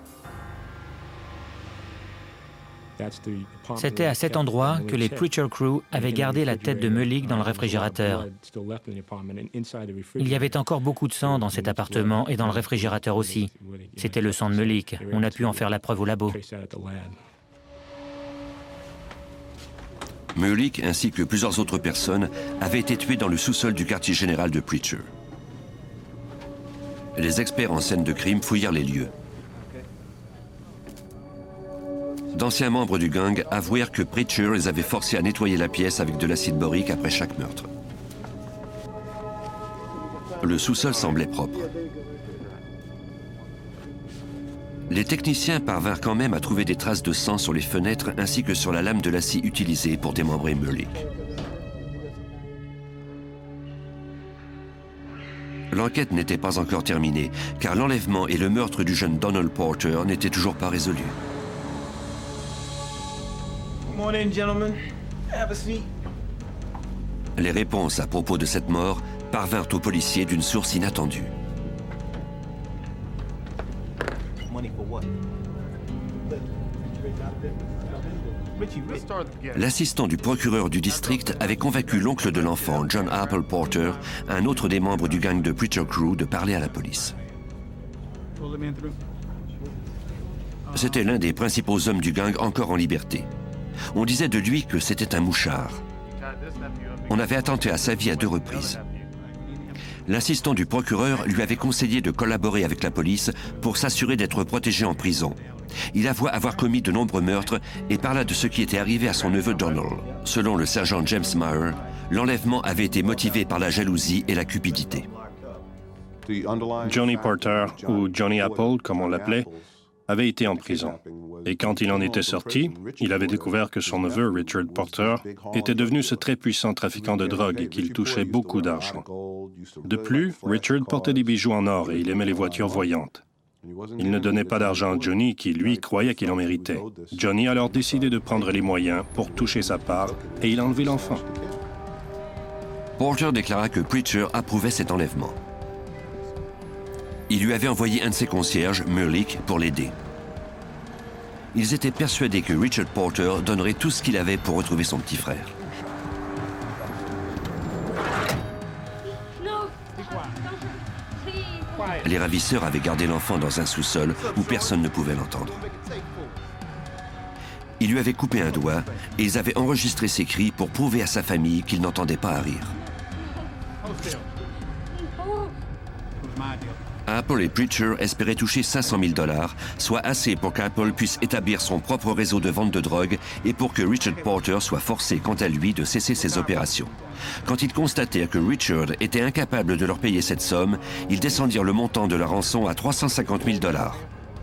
C'était à cet endroit que les Preacher Crew avaient gardé la tête de Melick dans le réfrigérateur. Il y avait encore beaucoup de sang dans cet appartement et dans le réfrigérateur aussi. C'était le sang de Melick. On a pu en faire la preuve au labo. Melick ainsi que plusieurs autres personnes avaient été tuées dans le sous-sol du quartier général de Preacher. Les experts en scène de crime fouillèrent les lieux. D'anciens membres du gang avouèrent que Preacher les avait forcés à nettoyer la pièce avec de l'acide borique après chaque meurtre. Le sous-sol semblait propre. Les techniciens parvinrent quand même à trouver des traces de sang sur les fenêtres ainsi que sur la lame de la scie utilisée pour démembrer Merlick. L'enquête n'était pas encore terminée, car l'enlèvement et le meurtre du jeune Donald Porter n'étaient toujours pas résolus. Les réponses à propos de cette mort parvinrent aux policiers d'une source inattendue. L'assistant du procureur du district avait convaincu l'oncle de l'enfant, John Apple Porter, un autre des membres du gang de Preacher Crew, de parler à la police. C'était l'un des principaux hommes du gang encore en liberté. On disait de lui que c'était un mouchard. On avait attenté à sa vie à deux reprises. L'assistant du procureur lui avait conseillé de collaborer avec la police pour s'assurer d'être protégé en prison. Il avoua avoir commis de nombreux meurtres et parla de ce qui était arrivé à son neveu Donald. Selon le sergent James Meyer, l'enlèvement avait été motivé par la jalousie et la cupidité. Johnny Porter, ou Johnny Apple, comme on l'appelait, avait été en prison. Et quand il en était sorti, il avait découvert que son neveu, Richard Porter, était devenu ce très puissant trafiquant de drogue et qu'il touchait beaucoup d'argent. De plus, Richard portait des bijoux en or et il aimait les voitures voyantes. Il ne donnait pas d'argent à Johnny, qui, lui, croyait qu'il en méritait. Johnny a alors décidé de prendre les moyens pour toucher sa part et il a enlevé l'enfant. Porter déclara que Preacher approuvait cet enlèvement. Il lui avait envoyé un de ses concierges, Merlick, pour l'aider. Ils étaient persuadés que Richard Porter donnerait tout ce qu'il avait pour retrouver son petit frère. Les ravisseurs avaient gardé l'enfant dans un sous-sol où personne ne pouvait l'entendre. Ils lui avaient coupé un doigt et ils avaient enregistré ses cris pour prouver à sa famille qu'il n'entendait pas à rire. Apple et Preacher espéraient toucher cinq cent mille dollars, soit assez pour qu'Apple puisse établir son propre réseau de vente de drogue et pour que Richard Porter soit forcé, quant à lui, de cesser ses opérations. Quand ils constatèrent que Richard était incapable de leur payer cette somme, ils descendirent le montant de la rançon à trois cent cinquante mille dollars.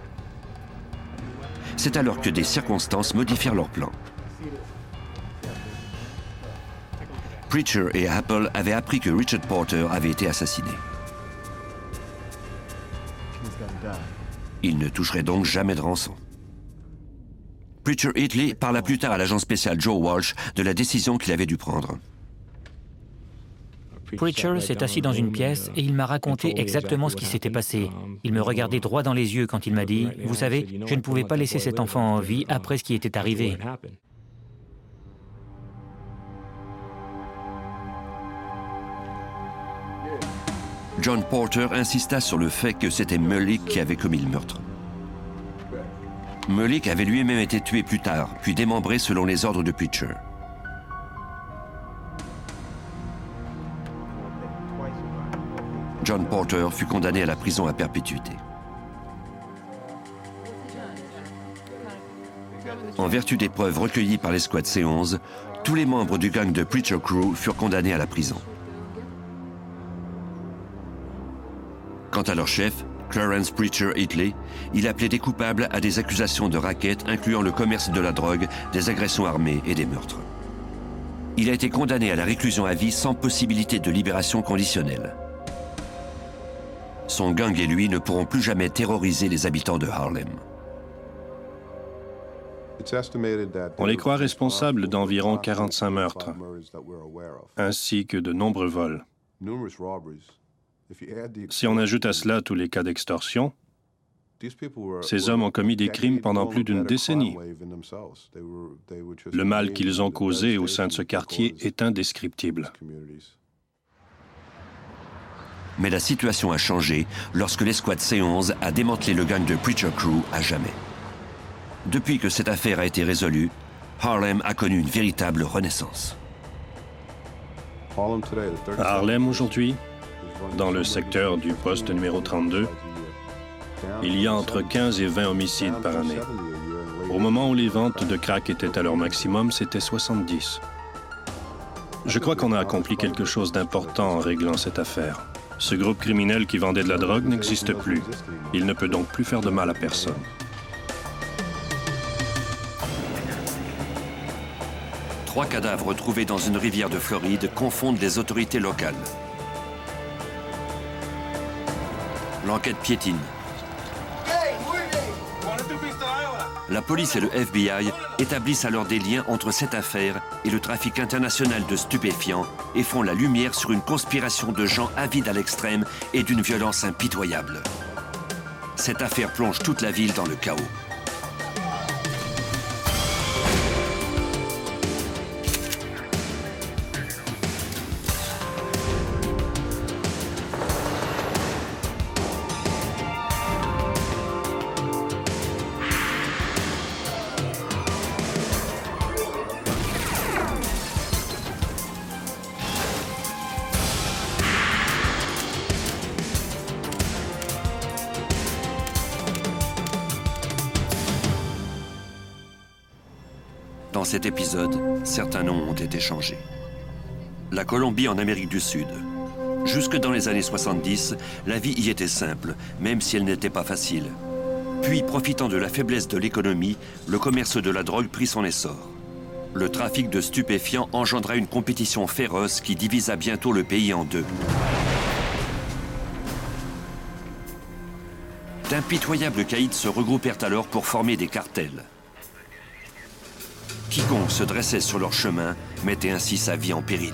C'est alors que des circonstances modifièrent leur plan. Preacher et Apple avaient appris que Richard Porter avait été assassiné. Il ne toucherait donc jamais de rançon. Preacher Hitley parla plus tard à l'agent spécial Joe Walsh de la décision qu'il avait dû prendre. Preacher s'est assis dans une pièce et il m'a raconté exactement ce qui s'était passé. Il me regardait droit dans les yeux quand il m'a dit « Vous savez, je ne pouvais pas laisser cet enfant en vie après ce qui était arrivé. » John Porter insista sur le fait que c'était Merlick qui avait commis le meurtre. Merlick avait lui-même été tué plus tard, puis démembré selon les ordres de Preacher. John Porter fut condamné à la prison à perpétuité. En vertu des preuves recueillies par l'escouade C onze, tous les membres du gang de Preacher Crew furent condamnés à la prison. Quant à leur chef, Clarence Preacher Hitley, il appelait des coupables à des accusations de racket incluant le commerce de la drogue, des agressions armées et des meurtres. Il a été condamné à la réclusion à vie sans possibilité de libération conditionnelle. Son gang et lui ne pourront plus jamais terroriser les habitants de Harlem. On les croit responsables d'environ quarante-cinq meurtres, ainsi que de nombreux vols. Si on ajoute à cela tous les cas d'extorsion, ces hommes ont commis des crimes pendant plus d'une décennie. Le mal qu'ils ont causé au sein de ce quartier est indescriptible. Mais la situation a changé lorsque l'escouade C onze a démantelé le gang de Preacher Crew à jamais. Depuis que cette affaire a été résolue, Harlem a connu une véritable renaissance. À Harlem aujourd'hui, dans le secteur du poste numéro trente-deux, il y a entre quinze et vingt homicides par année. Au moment où les ventes de crack étaient à leur maximum, c'était soixante-dix. Je crois qu'on a accompli quelque chose d'important en réglant cette affaire. Ce groupe criminel qui vendait de la drogue n'existe plus. Il ne peut donc plus faire de mal à personne. Trois cadavres retrouvés dans une rivière de Floride confondent les autorités locales. L'enquête piétine. La police et le F B I établissent alors des liens entre cette affaire et le trafic international de stupéfiants et font la lumière sur une conspiration de gens avides à l'extrême et d'une violence impitoyable. Cette affaire plonge toute la ville dans le chaos. Dans cet épisode, certains noms ont été changés. La Colombie en Amérique du Sud. Jusque dans les années soixante-dix, la vie y était simple, même si elle n'était pas facile. Puis, profitant de la faiblesse de l'économie, le commerce de la drogue prit son essor. Le trafic de stupéfiants engendra une compétition féroce qui divisa bientôt le pays en deux. D'impitoyables caïds se regroupèrent alors pour former des cartels. Quiconque se dressait sur leur chemin mettait ainsi sa vie en péril.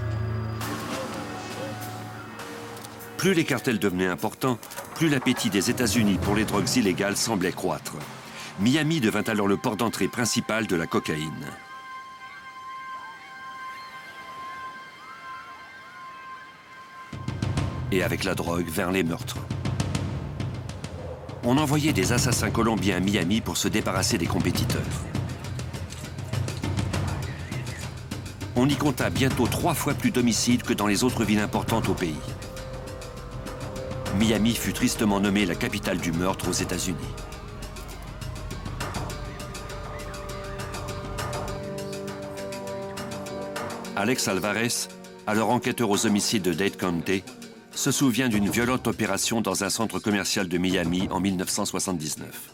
Plus les cartels devenaient importants, plus l'appétit des États-Unis pour les drogues illégales semblait croître. Miami devint alors le port d'entrée principal de la cocaïne. Et avec la drogue, vers les meurtres. On envoyait des assassins colombiens à Miami pour se débarrasser des compétiteurs. On y compta bientôt trois fois plus d'homicides que dans les autres villes importantes au pays. Miami fut tristement nommée la capitale du meurtre aux États-Unis. Alex Alvarez, alors enquêteur aux homicides de Dade County, se souvient d'une violente opération dans un centre commercial de Miami en mille neuf cent soixante-dix-neuf.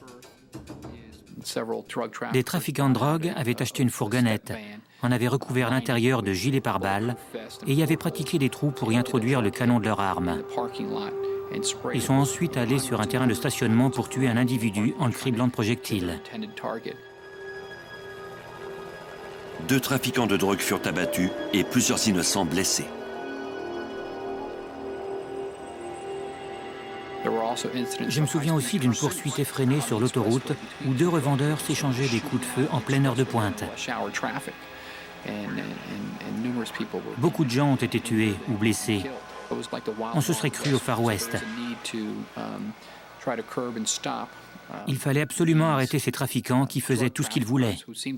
Des trafiquants de drogue avaient acheté une fourgonnette, en avaient recouvert l'intérieur de gilets pare-balles et y avaient pratiqué des trous pour y introduire le canon de leur arme. Ils sont ensuite allés sur un terrain de stationnement pour tuer un individu en le criblant de projectiles. Deux trafiquants de drogue furent abattus et plusieurs innocents blessés. Je me souviens aussi d'une poursuite effrénée sur l'autoroute où deux revendeurs s'échangeaient des coups de feu en pleine heure de pointe. Beaucoup de gens ont été tués ou blessés. On se serait cru au Far West. Il fallait absolument arrêter ces trafiquants qui faisaient tout ce qu'ils voulaient.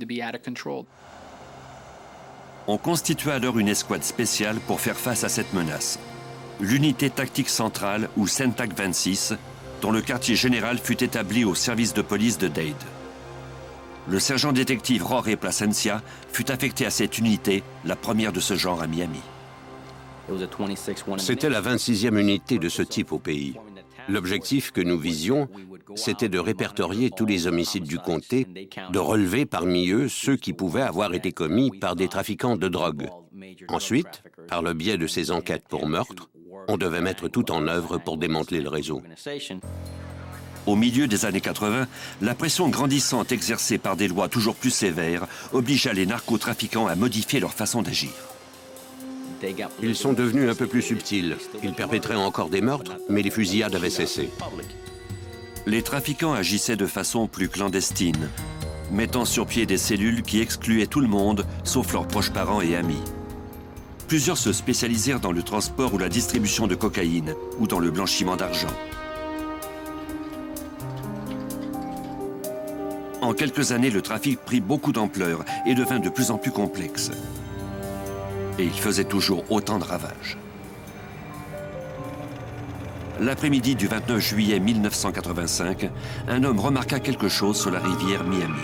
On constitua alors une escouade spéciale pour faire face à cette menace. L'unité tactique centrale, ou CENTAC vingt-six, dont le quartier général fut établi au service de police de Dade. Le sergent-détective Jorge Plasencia fut affecté à cette unité, la première de ce genre à Miami. C'était la vingt-sixième unité de ce type au pays. L'objectif que nous visions, c'était de répertorier tous les homicides du comté, de relever parmi eux ceux qui pouvaient avoir été commis par des trafiquants de drogue. Ensuite, par le biais de ces enquêtes pour meurtre, on devait mettre tout en œuvre pour démanteler le réseau. Au milieu des années quatre-vingt, la pression grandissante exercée par des lois toujours plus sévères obligea les narcotrafiquants à modifier leur façon d'agir. Ils sont devenus un peu plus subtils. Ils perpétraient encore des meurtres, mais les fusillades avaient cessé. Les trafiquants agissaient de façon plus clandestine, mettant sur pied des cellules qui excluaient tout le monde, sauf leurs proches parents et amis. Plusieurs se spécialisèrent dans le transport ou la distribution de cocaïne, ou dans le blanchiment d'argent. En quelques années, le trafic prit beaucoup d'ampleur et devint de plus en plus complexe. Et il faisait toujours autant de ravages. L'après-midi du vingt-neuf juillet mille neuf cent quatre-vingt-cinq, un homme remarqua quelque chose sur la rivière Miami.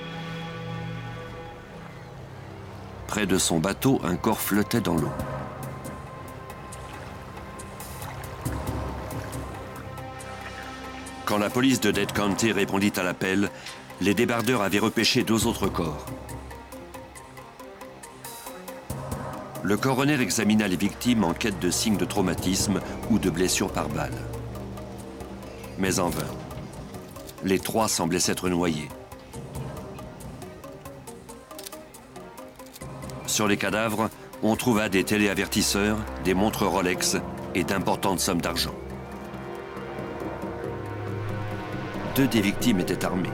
Près de son bateau, un corps flottait dans l'eau. Quand la police de Dade County répondit à l'appel, les débardeurs avaient repêché deux autres corps. Le coroner examina les victimes en quête de signes de traumatisme ou de blessures par balle. Mais en vain. Les trois semblaient s'être noyés. Sur les cadavres, on trouva des téléavertisseurs, des montres Rolex et d'importantes sommes d'argent. Deux des victimes étaient armées.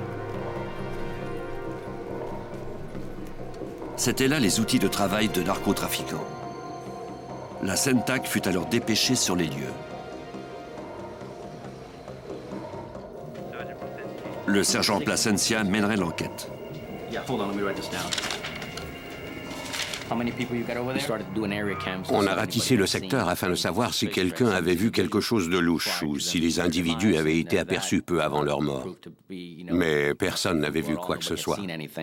C'étaient là les outils de travail de narcotrafiquants. La Centac fut alors dépêchée sur les lieux. Le sergent Placencia mènerait l'enquête. On a ratissé le secteur afin de savoir si quelqu'un avait vu quelque chose de louche ou si les individus avaient été aperçus peu avant leur mort. Mais personne n'avait vu quoi que ce soit.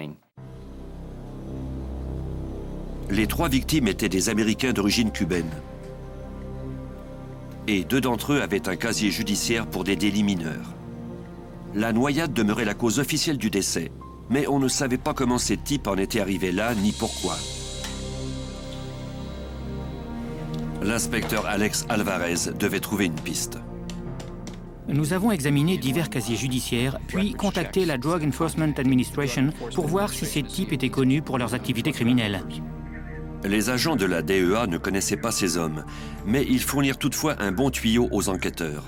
Les trois victimes étaient des Américains d'origine cubaine. Et deux d'entre eux avaient un casier judiciaire pour des délits mineurs. La noyade demeurait la cause officielle du décès, mais on ne savait pas comment ces types en étaient arrivés là, ni pourquoi. L'inspecteur Alex Alvarez devait trouver une piste. Nous avons examiné divers casiers judiciaires, puis contacté la Drug Enforcement Administration pour voir si ces types étaient connus pour leurs activités criminelles. Les agents de la D E A ne connaissaient pas ces hommes, mais ils fournirent toutefois un bon tuyau aux enquêteurs.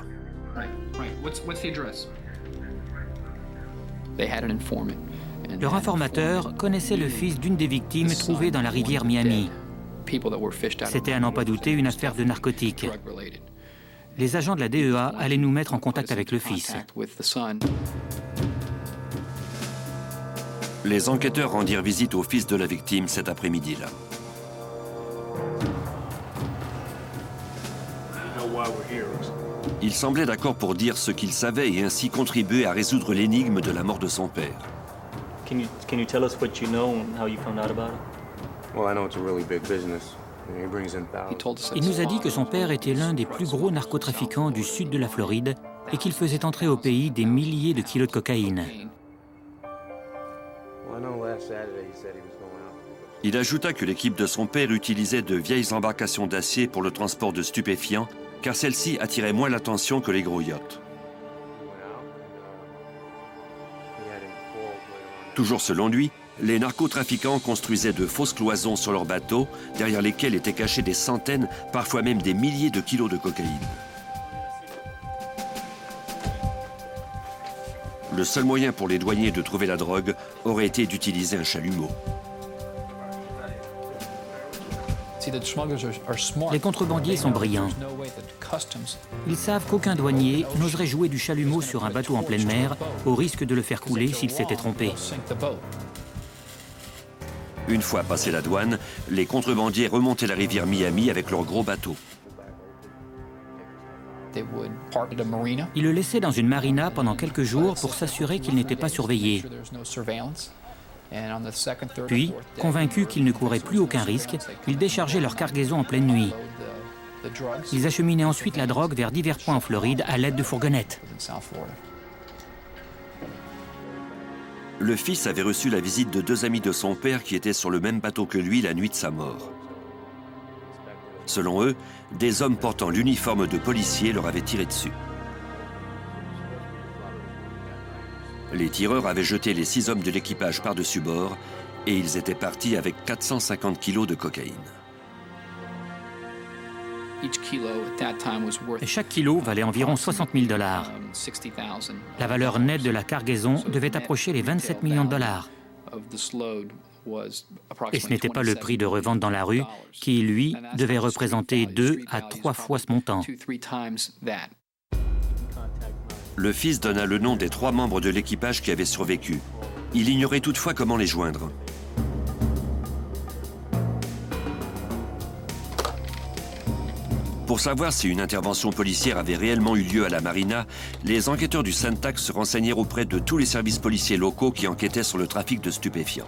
Leur informateur connaissait le fils d'une des victimes trouvées dans la rivière Miami. C'était à n'en pas douter une affaire de narcotiques. Les agents de la D E A allaient nous mettre en contact avec le fils. Les enquêteurs rendirent visite au fils de la victime cet après-midi-là. Il semblait d'accord pour dire ce qu'il savait et ainsi contribuer à résoudre l'énigme de la mort de son père. Can you, can you tell us what you know and how you found out about it? Well, I know it's a really big business. He brings in thousands. Il nous a dit que son père était l'un des plus gros narcotrafiquants du sud de la Floride et qu'il faisait entrer au pays des milliers de kilos de cocaïne. Well, I know last Saturday he said he was going out. Il ajouta que l'équipe de son père utilisait de vieilles embarcations d'acier pour le transport de stupéfiants, car celles-ci attiraient moins l'attention que les gros yachts. Toujours selon lui, les narcotrafiquants construisaient de fausses cloisons sur leurs bateaux, derrière lesquelles étaient cachés des centaines, parfois même des milliers de kilos de cocaïne. Le seul moyen pour les douaniers de trouver la drogue aurait été d'utiliser un chalumeau. Les contrebandiers sont brillants. Ils savent qu'aucun douanier n'oserait jouer du chalumeau sur un bateau en pleine mer au risque de le faire couler s'il s'était trompé. Une fois passé la douane, les contrebandiers remontaient la rivière Miami avec leurs gros bateaux. Ils le laissaient dans une marina pendant quelques jours pour s'assurer qu'il n'était pas surveillé. Puis, convaincus qu'ils ne couraient plus aucun risque, ils déchargeaient leur cargaison en pleine nuit. Ils acheminaient ensuite la drogue vers divers points en Floride à l'aide de fourgonnettes. Le fils avait reçu la visite de deux amis de son père qui étaient sur le même bateau que lui la nuit de sa mort. Selon eux, des hommes portant l'uniforme de policier leur avaient tiré dessus. Les tireurs avaient jeté les six hommes de l'équipage par-dessus bord et ils étaient partis avec quatre cent cinquante kilos de cocaïne. Et chaque kilo valait environ soixante mille dollars. La valeur nette de la cargaison devait approcher les vingt-sept millions de dollars. Et ce n'était pas le prix de revente dans la rue qui, lui, devait représenter deux à trois fois ce montant. Le fils donna le nom des trois membres de l'équipage qui avaient survécu. Il ignorait toutefois comment les joindre. Pour savoir si une intervention policière avait réellement eu lieu à la marina, les enquêteurs du Centac se renseignèrent auprès de tous les services policiers locaux qui enquêtaient sur le trafic de stupéfiants.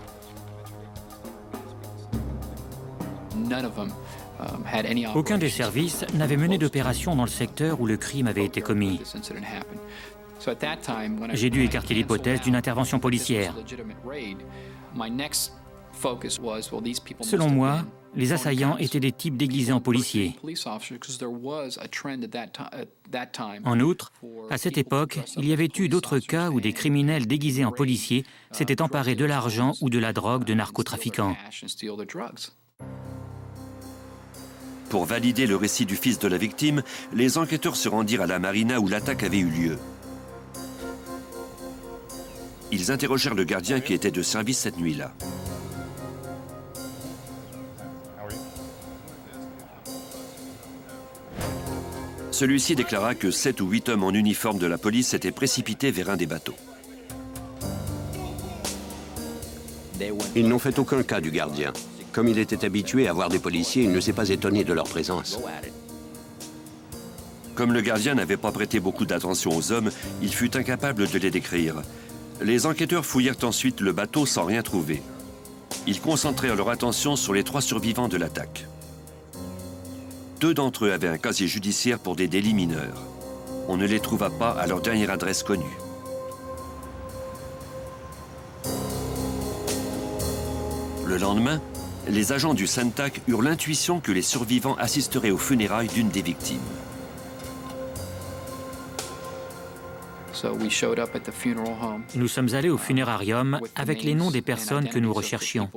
Aucun des services n'avait mené d'opération dans le secteur où le crime avait été commis. J'ai dû écarter l'hypothèse d'une intervention policière. Selon moi, les assaillants étaient des types déguisés en policiers. En outre, à cette époque, il y avait eu d'autres cas où des criminels déguisés en policiers s'étaient emparés de l'argent ou de la drogue de narcotrafiquants. Pour valider le récit du fils de la victime, les enquêteurs se rendirent à la marina où l'attaque avait eu lieu. Ils interrogèrent le gardien qui était de service cette nuit-là. Celui-ci déclara que sept ou huit hommes en uniforme de la police s'étaient précipités vers un des bateaux. Ils n'ont fait aucun cas du gardien. Comme il était habitué à voir des policiers, il ne s'est pas étonné de leur présence. Comme le gardien n'avait pas prêté beaucoup d'attention aux hommes, il fut incapable de les décrire. Les enquêteurs fouillèrent ensuite le bateau sans rien trouver. Ils concentrèrent leur attention sur les trois survivants de l'attaque. Deux d'entre eux avaient un casier judiciaire pour des délits mineurs. On ne les trouva pas à leur dernière adresse connue. Le lendemain, les agents du Centac eurent l'intuition que les survivants assisteraient aux funérailles d'une des victimes. Nous sommes allés au funérarium avec les noms des personnes que nous recherchions.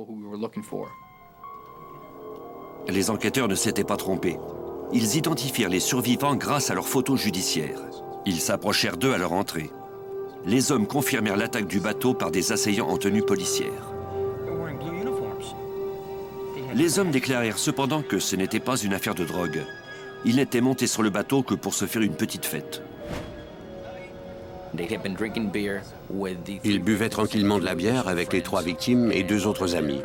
Les enquêteurs ne s'étaient pas trompés. Ils identifièrent les survivants grâce à leurs photos judiciaires. Ils s'approchèrent d'eux à leur entrée. Les hommes confirmèrent l'attaque du bateau par des assaillants en tenue policière. Les hommes déclarèrent cependant que ce n'était pas une affaire de drogue. Ils n'étaient montés sur le bateau que pour se faire une petite fête. Ils buvaient tranquillement de la bière avec les trois victimes et deux autres amis.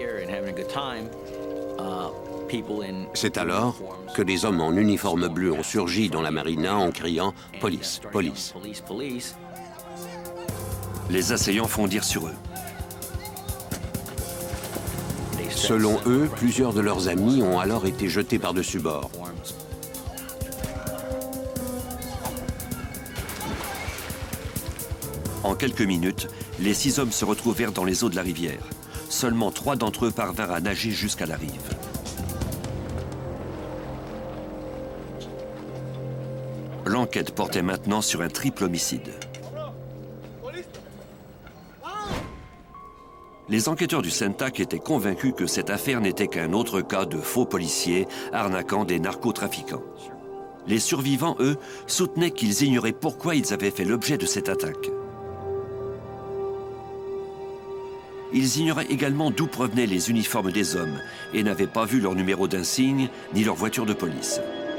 C'est alors que des hommes en uniforme bleu ont surgi dans la marina en criant « Police, police ». Les assaillants fondirent sur eux. Selon eux, plusieurs de leurs amis ont alors été jetés par-dessus bord. En quelques minutes, les six hommes se retrouvèrent dans les eaux de la rivière. Seulement trois d'entre eux parvinrent à nager jusqu'à la rive. L'enquête portait maintenant sur un triple homicide. Les enquêteurs du Centac étaient convaincus que cette affaire n'était qu'un autre cas de faux policiers arnaquant des narcotrafiquants. Les survivants, eux, soutenaient qu'ils ignoraient pourquoi ils avaient fait l'objet de cette attaque. Ils ignoraient également d'où provenaient les uniformes des hommes et n'avaient pas vu leur numéro d'insigne ni leur voiture de police.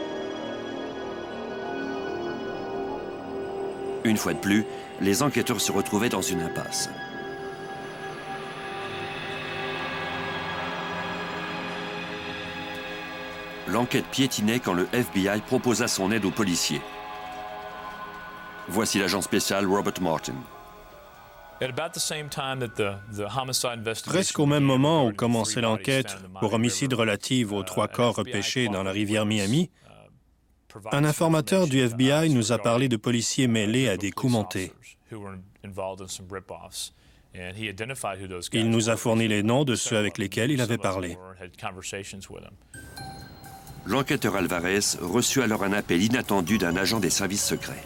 Une fois de plus, les enquêteurs se retrouvaient dans une impasse. L'enquête piétinait quand le F B I proposa son aide aux policiers. Voici l'agent spécial Robert Martin. Presque au même moment où commençait l'enquête pour homicide relatif aux trois corps repêchés dans la rivière Miami, un informateur du F B I nous a parlé de policiers mêlés à des coups montés. Il nous a fourni les noms de ceux avec lesquels il avait parlé. L'enquêteur Alvarez reçut alors un appel inattendu d'un agent des services secrets.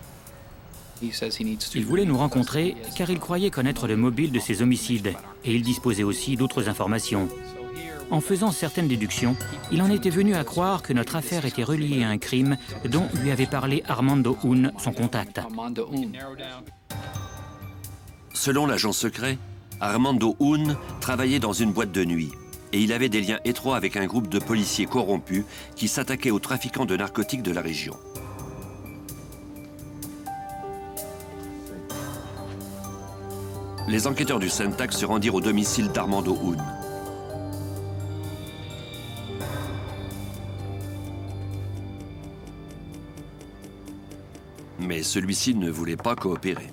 Il voulait nous rencontrer car il croyait connaître le mobile de ces homicides et il disposait aussi d'autres informations. En faisant certaines déductions, il en était venu à croire que notre affaire était reliée à un crime dont lui avait parlé Armando Hun, son contact. Selon l'agent secret, Armando Hun travaillait dans une boîte de nuit et il avait des liens étroits avec un groupe de policiers corrompus qui s'attaquaient aux trafiquants de narcotiques de la région. Les enquêteurs du Centac se rendirent au domicile d'Armando Hun. Mais celui-ci ne voulait pas coopérer.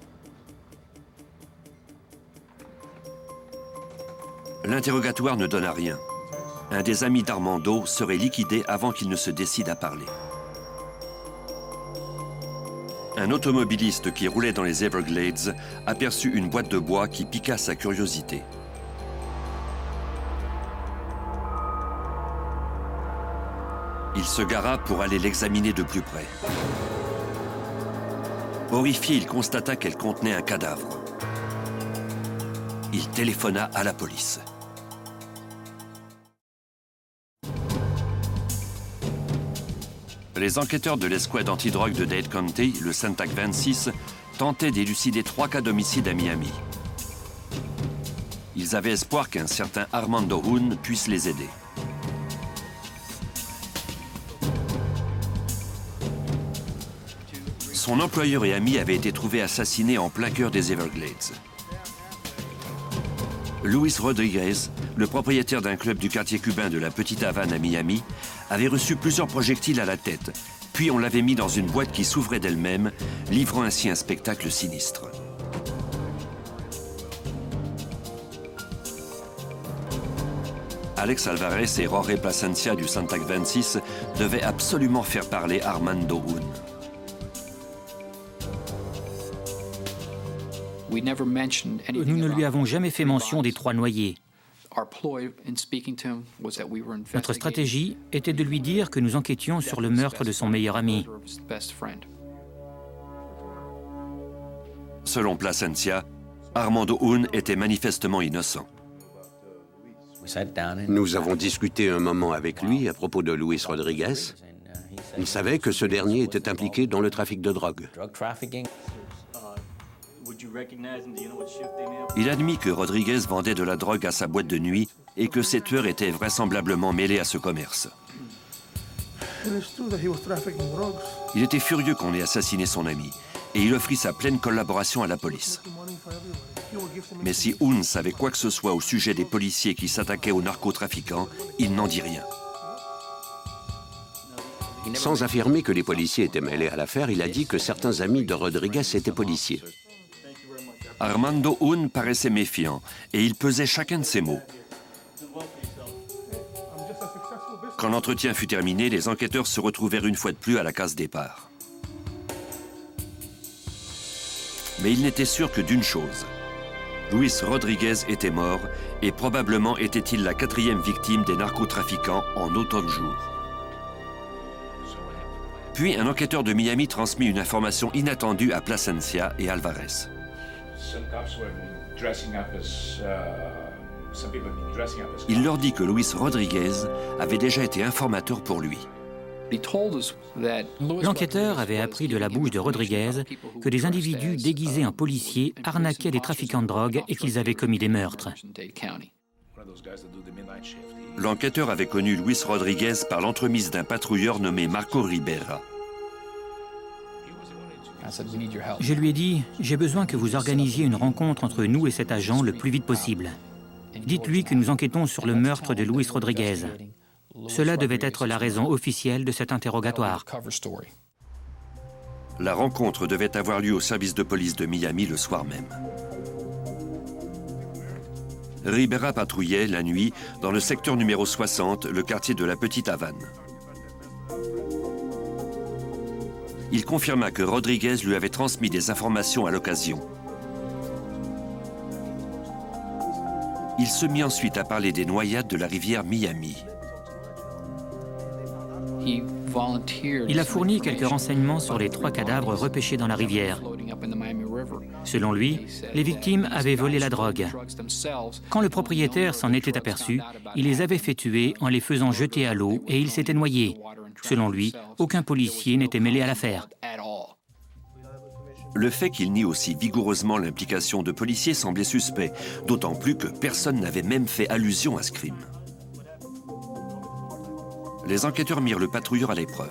L'interrogatoire ne donna rien. Un des amis d'Armando serait liquidé avant qu'il ne se décide à parler. Un automobiliste qui roulait dans les Everglades aperçut une boîte de bois qui piqua sa curiosité. Il se gara pour aller l'examiner de plus près. Horrifié, il constata qu'elle contenait un cadavre. Il téléphona à la police. Les enquêteurs de l'escouade antidrogue de Dade County, le Santac vingt-six, tentaient d'élucider trois cas d'homicide à Miami. Ils avaient espoir qu'un certain Armando Hoon puisse les aider. Son employeur et ami avait été trouvé assassiné en plein cœur des Everglades. Luis Rodriguez, le propriétaire d'un club du quartier cubain de la Petite Havane à Miami, avait reçu plusieurs projectiles à la tête, puis on l'avait mis dans une boîte qui s'ouvrait d'elle-même, livrant ainsi un spectacle sinistre. Alex Alvarez et Jorge Plasencia du Santac vingt-six devaient absolument faire parler Armando Hoon. Nous ne lui avons jamais fait mention des trois noyés. Notre stratégie était de lui dire que nous enquêtions sur le meurtre de son meilleur ami. Selon Plasencia, Armando Hoon était manifestement innocent. Nous avons discuté un moment avec lui à propos de Luis Rodriguez. Il savait que ce dernier était impliqué dans le trafic de drogue. Il admit que Rodriguez vendait de la drogue à sa boîte de nuit et que ses tueurs étaient vraisemblablement mêlés à ce commerce. Il était furieux qu'on ait assassiné son ami et il offrit sa pleine collaboration à la police. Mais si Hoon savait quoi que ce soit au sujet des policiers qui s'attaquaient aux narcotrafiquants, il n'en dit rien. Sans affirmer que les policiers étaient mêlés à l'affaire, il a dit que certains amis de Rodriguez étaient policiers. Armando Hoon paraissait méfiant et il pesait chacun de ses mots. Quand l'entretien fut terminé, les enquêteurs se retrouvèrent une fois de plus à la case départ. Mais ils n'étaient sûrs que d'une chose. Luis Rodriguez était mort et probablement était-il la quatrième victime des narcotrafiquants en autant de jours. Puis un enquêteur de Miami transmit une information inattendue à Plasencia et Alvarez. Il leur dit que Luis Rodriguez avait déjà été informateur pour lui. L'enquêteur avait appris de la bouche de Rodriguez que des individus déguisés en policiers arnaquaient des trafiquants de drogue et qu'ils avaient commis des meurtres. L'enquêteur avait connu Luis Rodriguez par l'entremise d'un patrouilleur nommé Marco Ribera. Je lui ai dit, j'ai besoin que vous organisiez une rencontre entre nous et cet agent le plus vite possible. Dites-lui que nous enquêtons sur le meurtre de Luis Rodriguez. Cela devait être la raison officielle de cet interrogatoire. La rencontre devait avoir lieu au service de police de Miami le soir même. Ribera patrouillait la nuit dans le secteur numéro soixante, le quartier de la Petite Havane. Il confirma que Rodriguez lui avait transmis des informations à l'occasion. Il se mit ensuite à parler des noyades de la rivière Miami. Il a fourni quelques renseignements sur les trois cadavres repêchés dans la rivière. Selon lui, les victimes avaient volé la drogue. Quand le propriétaire s'en était aperçu, il les avait fait tuer en les faisant jeter à l'eau et ils s'étaient noyés. Selon lui, aucun policier n'était mêlé à l'affaire. Le fait qu'il nie aussi vigoureusement l'implication de policiers semblait suspect, d'autant plus que personne n'avait même fait allusion à ce crime. Les enquêteurs mirent le patrouilleur à l'épreuve.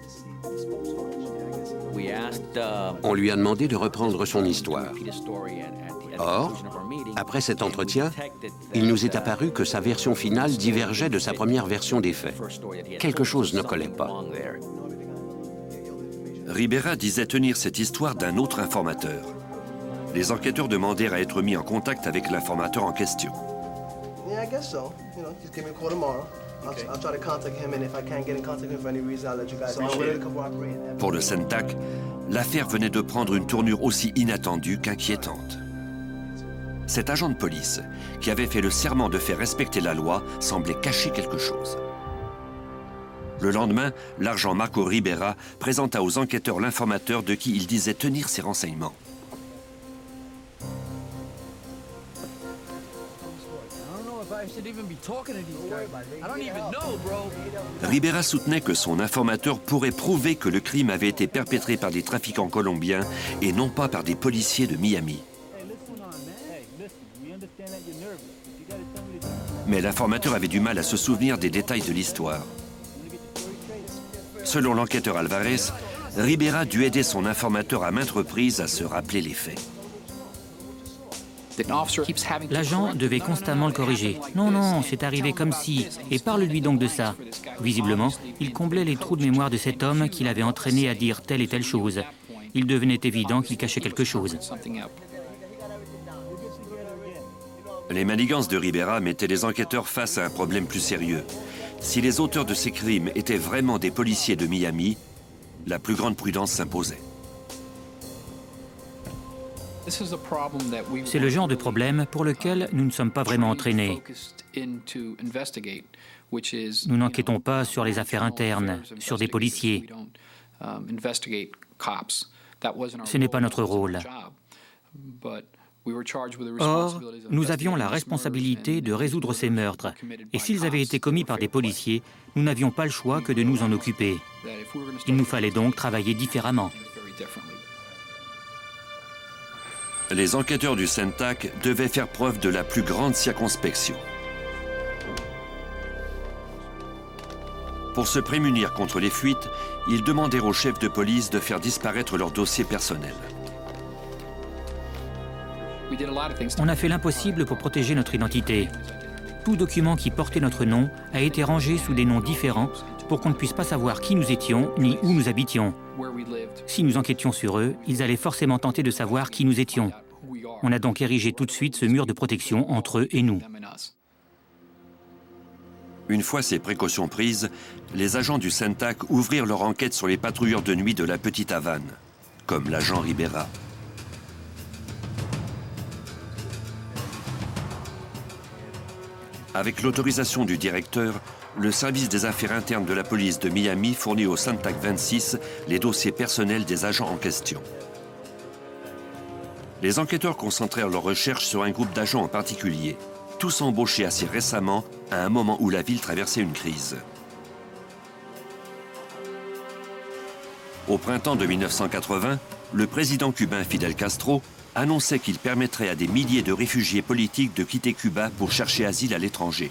On lui a demandé de reprendre son histoire. Or, après cet entretien, il nous est apparu que sa version finale divergeait de sa première version des faits. Quelque chose ne collait pas. Ribera disait tenir cette histoire d'un autre informateur. Les enquêteurs demandèrent à être mis en contact avec l'informateur en question. Pour le Centak, l'affaire venait de prendre une tournure aussi inattendue qu'inquiétante. Cet agent de police, qui avait fait le serment de faire respecter la loi, semblait cacher quelque chose. Le lendemain, l'agent Marco Ribera présenta aux enquêteurs l'informateur de qui il disait tenir ses renseignements. Ribera soutenait que son informateur pourrait prouver que le crime avait été perpétré par des trafiquants colombiens et non pas par des policiers de Miami. Mais l'informateur avait du mal à se souvenir des détails de l'histoire. Selon l'enquêteur Alvarez, Ribera dut aider son informateur à maintes reprises à se rappeler les faits. L'agent devait constamment le corriger. Non, non, c'est arrivé comme si. Et parle-lui donc de ça. Visiblement, il comblait les trous de mémoire de cet homme qui l'avait entraîné à dire telle et telle chose. Il devenait évident qu'il cachait quelque chose. Les manigances de Ribera mettaient les enquêteurs face à un problème plus sérieux. Si les auteurs de ces crimes étaient vraiment des policiers de Miami, la plus grande prudence s'imposait. C'est le genre de problème pour lequel nous ne sommes pas vraiment entraînés. Nous n'enquêtons pas sur les affaires internes, sur des policiers. Ce n'est pas notre rôle. Or, nous avions la responsabilité de résoudre ces meurtres. Et s'ils avaient été commis par des policiers, nous n'avions pas le choix que de nous en occuper. Il nous fallait donc travailler différemment. Les enquêteurs du Centak devaient faire preuve de la plus grande circonspection. Pour se prémunir contre les fuites, ils demandèrent aux chefs de police de faire disparaître leurs dossiers personnels. On a fait l'impossible pour protéger notre identité. Tout document qui portait notre nom a été rangé sous des noms différents pour qu'on ne puisse pas savoir qui nous étions ni où nous habitions. Si nous enquêtions sur eux, ils allaient forcément tenter de savoir qui nous étions. On a donc érigé tout de suite ce mur de protection entre eux et nous. Une fois ces précautions prises, les agents du Centak ouvrirent leur enquête sur les patrouilleurs de nuit de la Petite Havane, comme l'agent Ribera. Avec l'autorisation du directeur, le service des affaires internes de la police de Miami fournit au Centak vingt-six les dossiers personnels des agents en question. Les enquêteurs concentrèrent leurs recherches sur un groupe d'agents en particulier, tous embauchés assez récemment, à un moment où la ville traversait une crise. Au printemps de mille neuf cent quatre-vingts, le président cubain Fidel Castro annonçait qu'il permettrait à des milliers de réfugiés politiques de quitter Cuba pour chercher asile à l'étranger.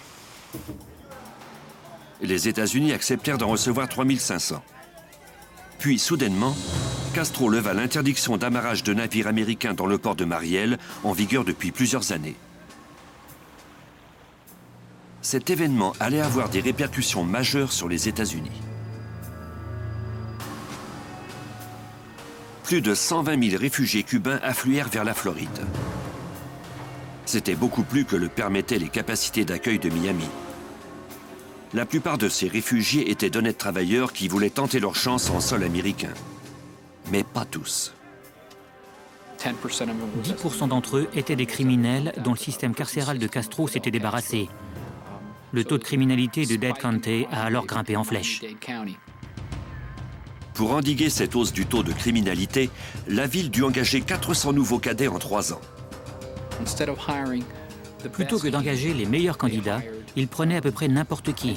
Les États-Unis acceptèrent d'en recevoir trois mille cinq cents. Puis, soudainement, Castro leva l'interdiction d'amarrage de navires américains dans le port de Mariel, en vigueur depuis plusieurs années. Cet événement allait avoir des répercussions majeures sur les États-Unis. Plus de cent vingt mille réfugiés cubains affluèrent vers la Floride. C'était beaucoup plus que le permettaient les capacités d'accueil de Miami. La plupart de ces réfugiés étaient d'honnêtes travailleurs qui voulaient tenter leur chance en sol américain. Mais pas tous. dix pour cent d'entre eux étaient des criminels dont le système carcéral de Castro s'était débarrassé. Le taux de criminalité de Dade County a alors grimpé en flèche. Pour endiguer cette hausse du taux de criminalité, la ville dut engager quatre cents nouveaux cadets en trois ans. Plutôt que d'engager les meilleurs candidats, ils prenaient à peu près n'importe qui.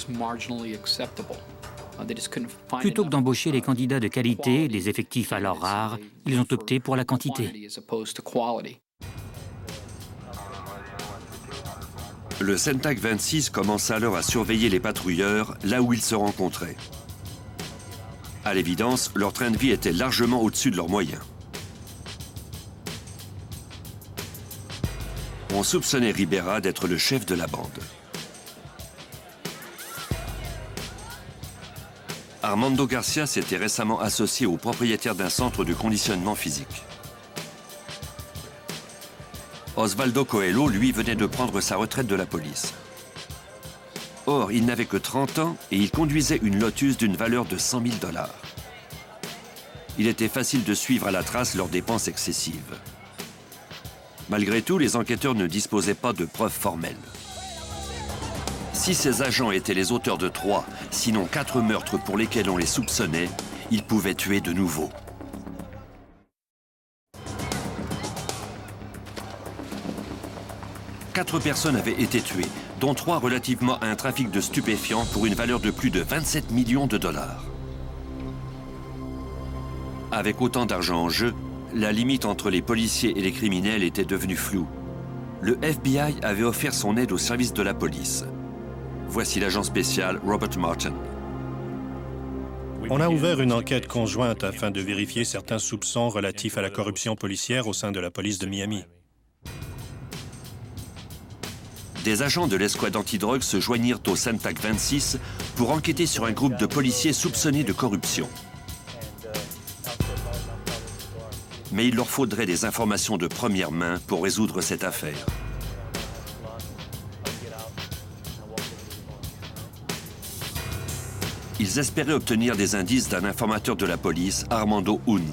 Plutôt que d'embaucher les candidats de qualité, des effectifs alors rares, ils ont opté pour la quantité. Le Centak vingt-six commença alors à surveiller les patrouilleurs là où ils se rencontraient. À l'évidence, leur train de vie était largement au-dessus de leurs moyens. On soupçonnait Ribera d'être le chef de la bande. Armando Garcia s'était récemment associé au propriétaire d'un centre de conditionnement physique. Osvaldo Coelho, lui, venait de prendre sa retraite de la police. Or, il n'avait que trente ans et il conduisait une Lotus d'une valeur de cent mille dollars. Il était facile de suivre à la trace leurs dépenses excessives. Malgré tout, les enquêteurs ne disposaient pas de preuves formelles. Si ces agents étaient les auteurs de trois, sinon quatre meurtres pour lesquels on les soupçonnait, ils pouvaient tuer de nouveau. Quatre personnes avaient été tuées, dont trois relativement à un trafic de stupéfiants pour une valeur de plus de vingt-sept millions de dollars. Avec autant d'argent en jeu, la limite entre les policiers et les criminels était devenue floue. Le F B I avait offert son aide au service de la police. Voici l'agent spécial Robert Martin. On a ouvert une enquête conjointe afin de vérifier certains soupçons relatifs à la corruption policière au sein de la police de Miami. Des agents de l'escouade antidrogue se joignirent au Centac vingt-six pour enquêter sur un groupe de policiers soupçonnés de corruption. Mais il leur faudrait des informations de première main pour résoudre cette affaire. Ils espéraient obtenir des indices d'un informateur de la police, Armando Hoon.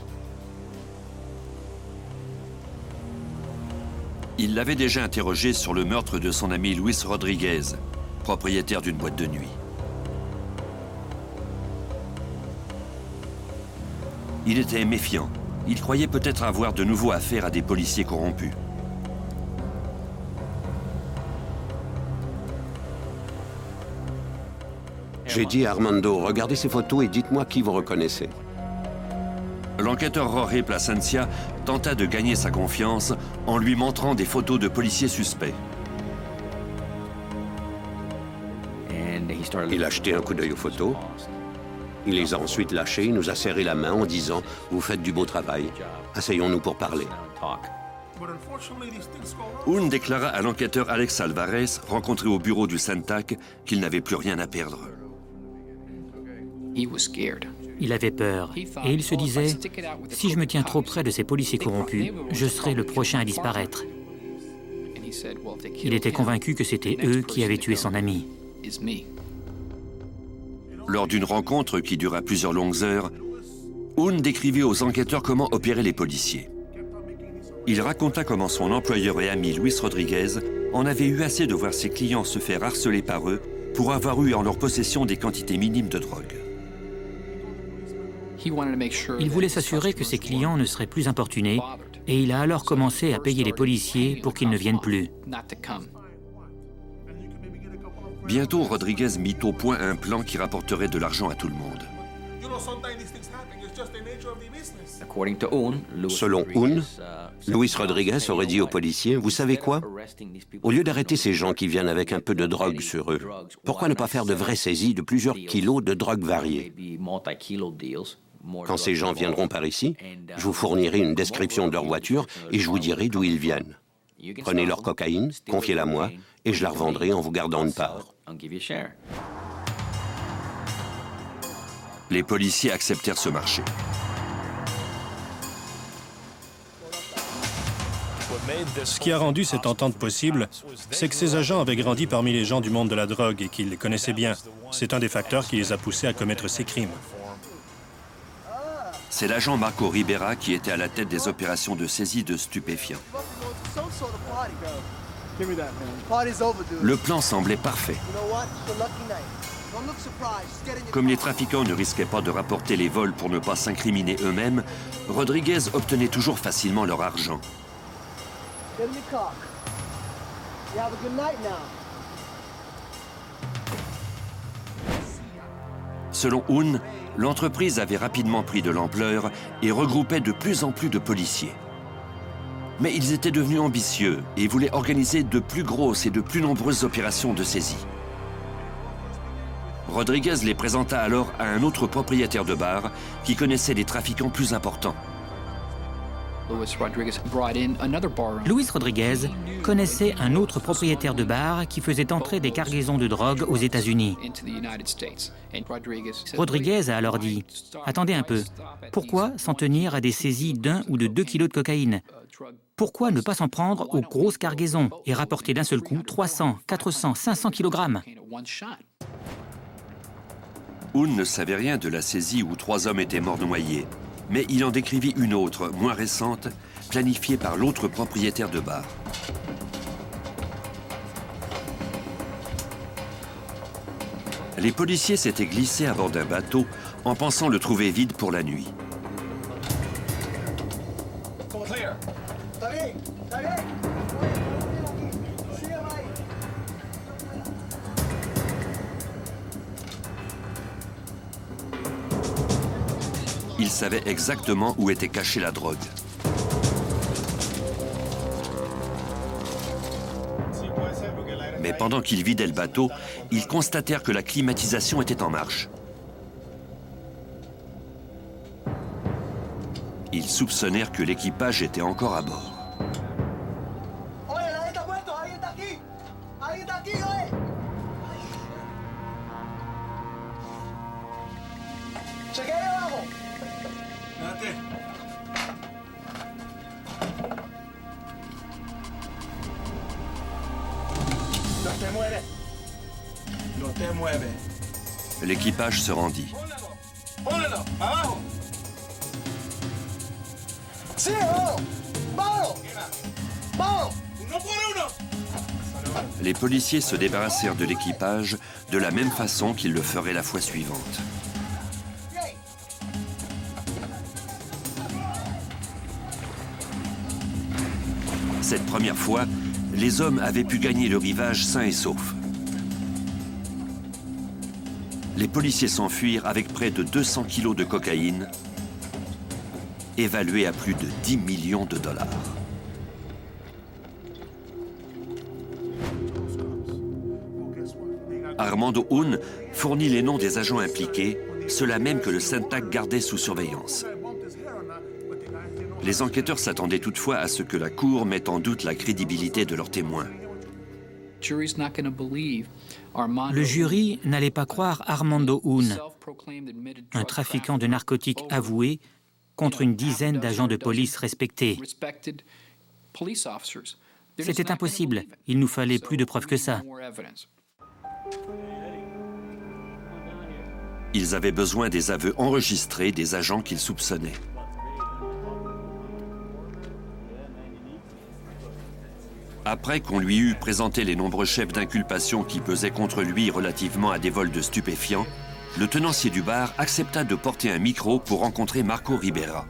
Il l'avait déjà interrogé sur le meurtre de son ami Luis Rodriguez, propriétaire d'une boîte de nuit. Il était méfiant. Il croyait peut-être avoir de nouveau affaire à des policiers corrompus. J'ai dit à Armando, regardez ces photos et dites-moi qui vous reconnaissez. L'enquêteur Jorge Plasencia tenta de gagner sa confiance en lui montrant des photos de policiers suspects. Il a jeté un coup d'œil aux photos. Il les a ensuite lâchées, il nous a serré la main en disant « Vous faites du beau travail. Asseyons-nous pour parler. » Hoon déclara à l'enquêteur Alex Alvarez, rencontré au bureau du Centac, qu'il n'avait plus rien à perdre. Il avait peur et il se disait « Si je me tiens trop près de ces policiers corrompus, je serai le prochain à disparaître. » Il était convaincu que c'était eux qui avaient tué son ami. Lors d'une rencontre qui dura plusieurs longues heures, Hoon décrivait aux enquêteurs comment opéraient les policiers. Il raconta comment son employeur et ami Luis Rodriguez en avait eu assez de voir ses clients se faire harceler par eux pour avoir eu en leur possession des quantités minimes de drogue. Il voulait s'assurer que ses clients ne seraient plus importunés et il a alors commencé à payer les policiers pour qu'ils ne viennent plus. Bientôt, Rodriguez mit au point un plan qui rapporterait de l'argent à tout le monde. Selon Hoon, Luis Rodriguez aurait dit aux policiers « Vous savez quoi? Au lieu d'arrêter ces gens qui viennent avec un peu de drogue sur eux, pourquoi ne pas faire de vraies saisies de plusieurs kilos de drogue variées? Quand ces gens viendront par ici, je vous fournirai une description de leur voiture et je vous dirai d'où ils viennent. Prenez leur cocaïne, confiez-la moi, et je la revendrai en vous gardant une part. » Les policiers acceptèrent ce marché. Ce qui a rendu cette entente possible, c'est que ces agents avaient grandi parmi les gens du monde de la drogue et qu'ils les connaissaient bien. C'est un des facteurs qui les a poussés à commettre ces crimes. C'est l'agent Marco Ribera qui était à la tête des opérations de saisie de stupéfiants. Le plan semblait parfait. Comme les trafiquants ne risquaient pas de rapporter les vols pour ne pas s'incriminer eux-mêmes, Rodriguez obtenait toujours facilement leur argent. Selon Hoon, l'entreprise avait rapidement pris de l'ampleur et regroupait de plus en plus de policiers. Mais ils étaient devenus ambitieux et voulaient organiser de plus grosses et de plus nombreuses opérations de saisie. Rodriguez les présenta alors à un autre propriétaire de bar qui connaissait des trafiquants plus importants. Luis Rodriguez connaissait un autre propriétaire de bar qui faisait entrer des cargaisons de drogue aux États-Unis. Rodriguez a alors dit « Attendez un peu, pourquoi s'en tenir à des saisies d'un ou de deux kilos de cocaïne? Pourquoi ne pas s'en prendre aux grosses cargaisons et rapporter d'un seul coup trois cents, quatre cents, cinq cents kilogrammes ?» Hoon ne savait rien de la saisie où trois hommes étaient morts noyés, mais il en décrivit une autre, moins récente, planifiée par l'autre propriétaire de bar. Les policiers s'étaient glissés à bord d'un bateau en pensant le trouver vide pour la nuit. Ils savaient exactement où était cachée la drogue. Mais pendant qu'ils vidaient le bateau, ils constatèrent que la climatisation était en marche. Ils soupçonnèrent que l'équipage était encore à bord. L'équipage se rendit. Les policiers se débarrassèrent de l'équipage de la même façon qu'ils le feraient la fois suivante. Cette première fois, les hommes avaient pu gagner le rivage sains et saufs. Les policiers s'enfuirent avec près de deux cents kilos de cocaïne, évaluée à plus de dix millions de dollars. Armando Hoon fournit les noms des agents impliqués, ceux-là même que le Syntac gardait sous surveillance. Les enquêteurs s'attendaient toutefois à ce que la Cour mette en doute la crédibilité de leurs témoins. Le jury n'allait pas croire Armando Hoon, un trafiquant de narcotiques avoué, contre une dizaine d'agents de police respectés. C'était impossible, il nous fallait plus de preuves que ça. Ils avaient besoin des aveux enregistrés des agents qu'ils soupçonnaient. Après qu'on lui eut présenté les nombreux chefs d'inculpation qui pesaient contre lui relativement à des vols de stupéfiants, le tenancier du bar accepta de porter un micro pour rencontrer Marco Ribera.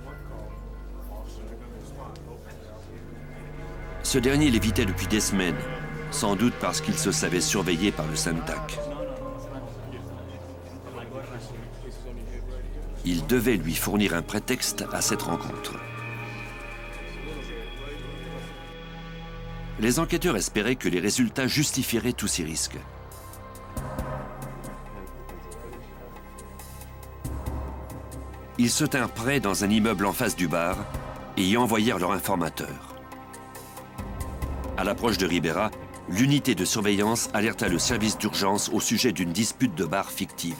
Ce dernier l'évitait depuis des semaines, sans doute parce qu'il se savait surveillé par le Syntac. Il devait lui fournir un prétexte à cette rencontre. Les enquêteurs espéraient que les résultats justifieraient tous ces risques. Ils se tinrent prêts dans un immeuble en face du bar et y envoyèrent leur informateur. À l'approche de Ribera, l'unité de surveillance alerta le service d'urgence au sujet d'une dispute de bar fictive.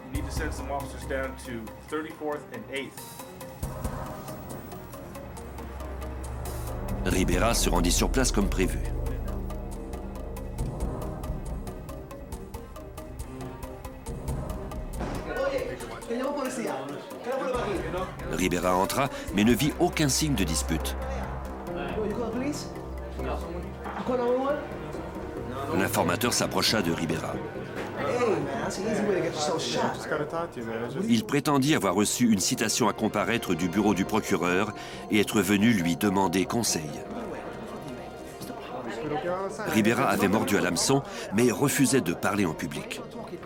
Ribera se rendit sur place comme prévu. Ribera entra, mais ne vit aucun signe de dispute. L'informateur s'approcha de Ribera. Il prétendit avoir reçu une citation à comparaître du bureau du procureur et être venu lui demander conseil. Ribera avait mordu à l'hameçon, mais refusait de parler en public.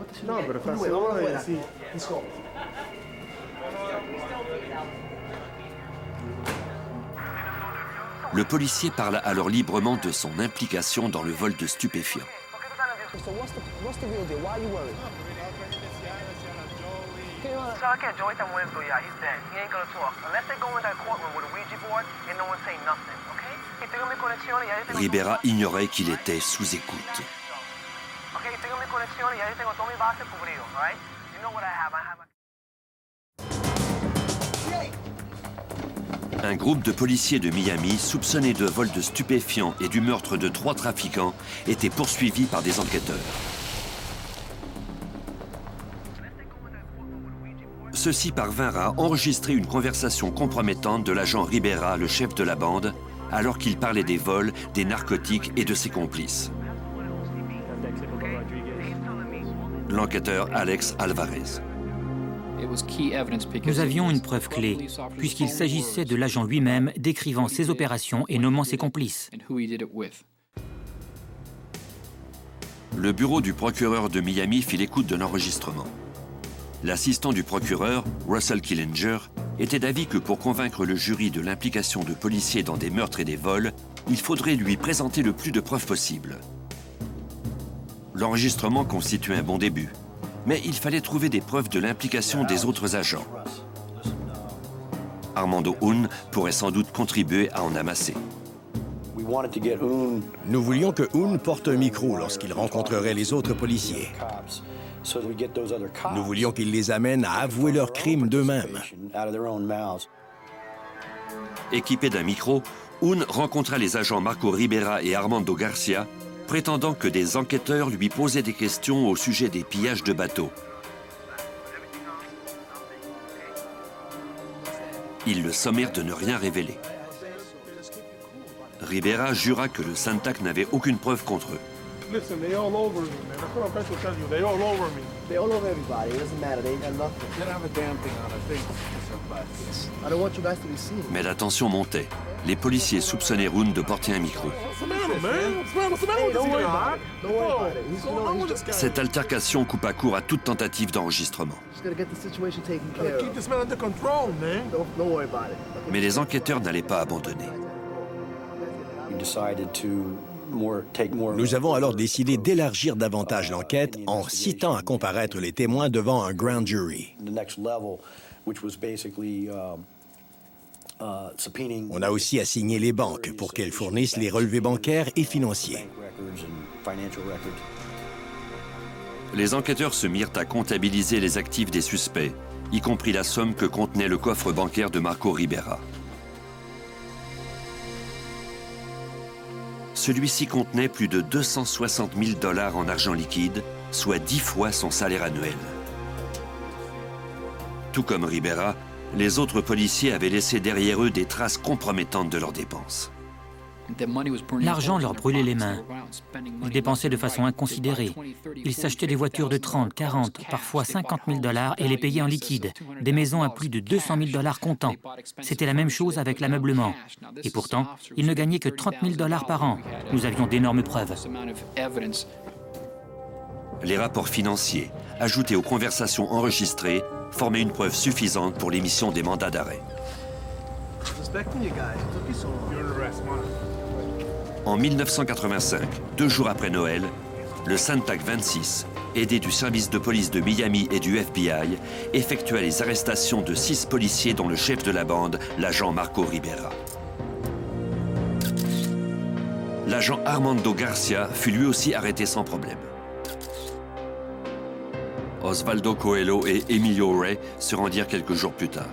Le policier parla alors librement de son implication dans le vol de stupéfiants. Ribera ignorait qu'il était sous écoute. Un groupe de policiers de Miami, soupçonnés de vol de stupéfiants et du meurtre de trois trafiquants, était poursuivi par des enquêteurs. Ceux-ci parvinrent à enregistrer une conversation compromettante de l'agent Ribera, le chef de la bande, alors qu'il parlait des vols, des narcotiques et de ses complices. L'enquêteur Alex Alvarez. Nous avions une preuve clé, puisqu'il s'agissait de l'agent lui-même décrivant ses opérations et nommant ses complices. Le bureau du procureur de Miami fit l'écoute de l'enregistrement. L'assistant du procureur, Russell Killinger, était d'avis que pour convaincre le jury de l'implication de policiers dans des meurtres et des vols, il faudrait lui présenter le plus de preuves possible. L'enregistrement constituait un bon début, mais il fallait trouver des preuves de l'implication des autres agents. Armando Hoon pourrait sans doute contribuer à en amasser. Nous voulions que Hoon porte un micro lorsqu'il rencontrerait les autres policiers. Nous voulions qu'il les amène à avouer leurs crimes d'eux-mêmes. Équipé d'un micro, Hoon rencontra les agents Marco Ribera et Armando Garcia, prétendant que des enquêteurs lui posaient des questions au sujet des pillages de bateaux. Ils le sommèrent de ne rien révéler. Ribera jura que le Santac n'avait aucune preuve contre eux. Mais la tension montait. Les policiers soupçonnaient Hoon de porter un micro. Cette altercation coupa court à toute tentative d'enregistrement. Mais les enquêteurs n'allaient pas abandonner. Nous avons alors décidé d'élargir davantage l'enquête en citant à comparaître les témoins devant un grand jury. On a aussi assigné les banques pour qu'elles fournissent les relevés bancaires et financiers. Les enquêteurs se mirent à comptabiliser les actifs des suspects, y compris la somme que contenait le coffre bancaire de Marco Ribera. Celui-ci contenait plus de deux cent soixante mille dollars en argent liquide, soit dix fois son salaire annuel. Tout comme Ribera, les autres policiers avaient laissé derrière eux des traces compromettantes de leurs dépenses. L'argent leur brûlait les mains. Ils dépensaient de façon inconsidérée. Ils s'achetaient des voitures de trente, quarante, parfois cinquante mille dollars et les payaient en liquide. Des maisons à plus de deux cent mille dollars comptant. C'était la même chose avec l'ameublement. Et pourtant, ils ne gagnaient que trente mille dollars par an. Nous avions d'énormes preuves. Les rapports financiers, ajoutés aux conversations enregistrées, formaient une preuve suffisante pour l'émission des mandats d'arrêt. En mille neuf cent quatre-vingt-cinq, deux jours après Noël, le Santac vingt-six, aidé du service de police de Miami et du F B I, effectua les arrestations de six policiers dont le chef de la bande, l'agent Marco Ribera. L'agent Armando Garcia fut lui aussi arrêté sans problème. Osvaldo Coelho et Emilio Rey se rendirent quelques jours plus tard.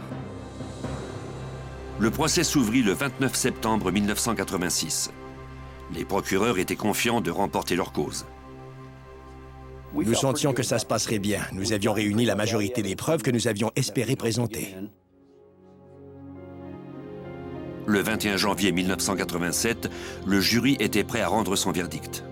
Le procès s'ouvrit le vingt-neuf septembre mille neuf cent quatre-vingt-six. Les procureurs étaient confiants de remporter leur cause. Nous sentions que ça se passerait bien. Nous avions réuni la majorité des preuves que nous avions espéré présenter. Le vingt et un janvier mille neuf cent quatre-vingt-sept, le jury était prêt à rendre son verdict.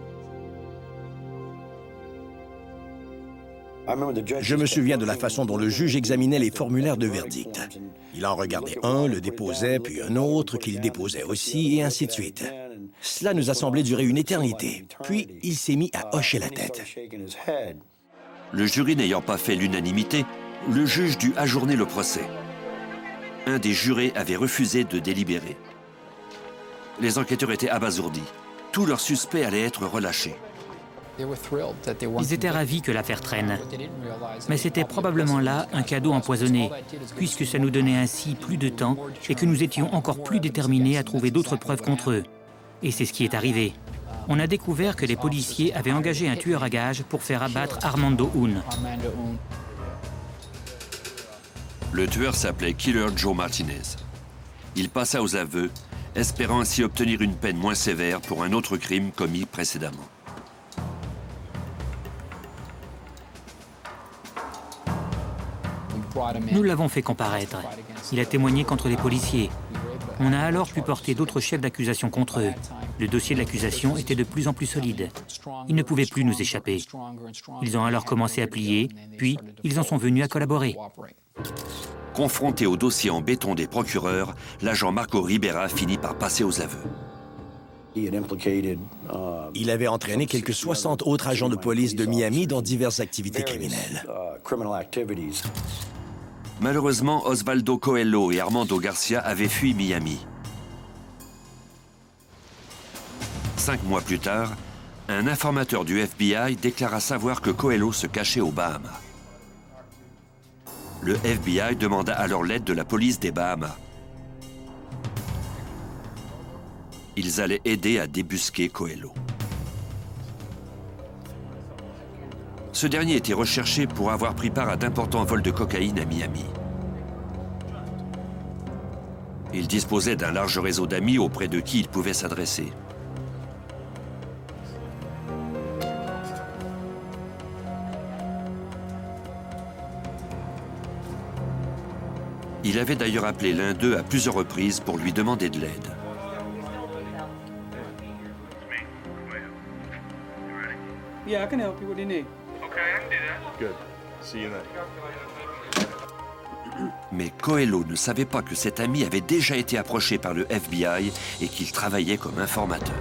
Je me souviens de la façon dont le juge examinait les formulaires de verdict. Il en regardait un, le déposait, puis un autre qu'il déposait aussi, et ainsi de suite. Cela nous a semblé durer une éternité. Puis, il s'est mis à hocher la tête. Le jury n'ayant pas fait l'unanimité, le juge dut ajourner le procès. Un des jurés avait refusé de délibérer. Les enquêteurs étaient abasourdis. Tous leurs suspects allaient être relâchés. Ils étaient ravis que l'affaire traîne. Mais c'était probablement là un cadeau empoisonné, puisque ça nous donnait ainsi plus de temps et que nous étions encore plus déterminés à trouver d'autres preuves contre eux. Et c'est ce qui est arrivé. On a découvert que les policiers avaient engagé un tueur à gages pour faire abattre Armando Hoon. Le tueur s'appelait Killer Joe Martinez. Il passa aux aveux, espérant ainsi obtenir une peine moins sévère pour un autre crime commis précédemment. Nous l'avons fait comparaître. Il a témoigné contre les policiers. On a alors pu porter d'autres chefs d'accusation contre eux. Le dossier de l'accusation était de plus en plus solide. Ils ne pouvaient plus nous échapper. Ils ont alors commencé à plier, puis ils en sont venus à collaborer. Confronté au dossier en béton des procureurs, l'agent Marco Ribera finit par passer aux aveux. Il avait entraîné quelques soixante autres agents de police de Miami dans diverses activités criminelles. Malheureusement, Osvaldo Coelho et Armando Garcia avaient fui Miami. Cinq mois plus tard, un informateur du F B I déclara savoir que Coelho se cachait aux Bahamas. Le F B I demanda alors l'aide de la police des Bahamas. Ils allaient aider à débusquer Coelho. Ce dernier était recherché pour avoir pris part à d'importants vols de cocaïne à Miami. Il disposait d'un large réseau d'amis auprès de qui il pouvait s'adresser. Il avait d'ailleurs appelé l'un d'eux à plusieurs reprises pour lui demander de l'aide. Yeah, I can help you. What do you need? Okay, I can do that. Good. See you then. Mais Coelho ne savait pas que cet ami avait déjà été approché par le F B I et qu'il travaillait comme informateur.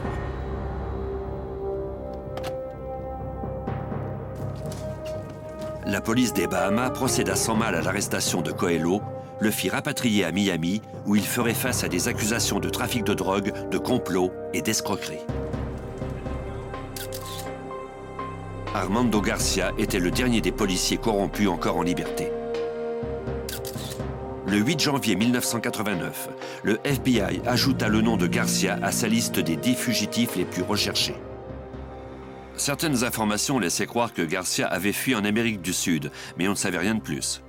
La police des Bahamas procéda sans mal à l'arrestation de Coelho, le fit rapatrier à Miami, où il ferait face à des accusations de trafic de drogue, de complot et d'escroquerie. Armando Garcia était le dernier des policiers corrompus encore en liberté. Le huit janvier mille neuf cent quatre-vingt-neuf, le F B I ajouta le nom de Garcia à sa liste des dix fugitifs les plus recherchés. Certaines informations laissaient croire que Garcia avait fui en Amérique du Sud, mais on ne savait rien de plus.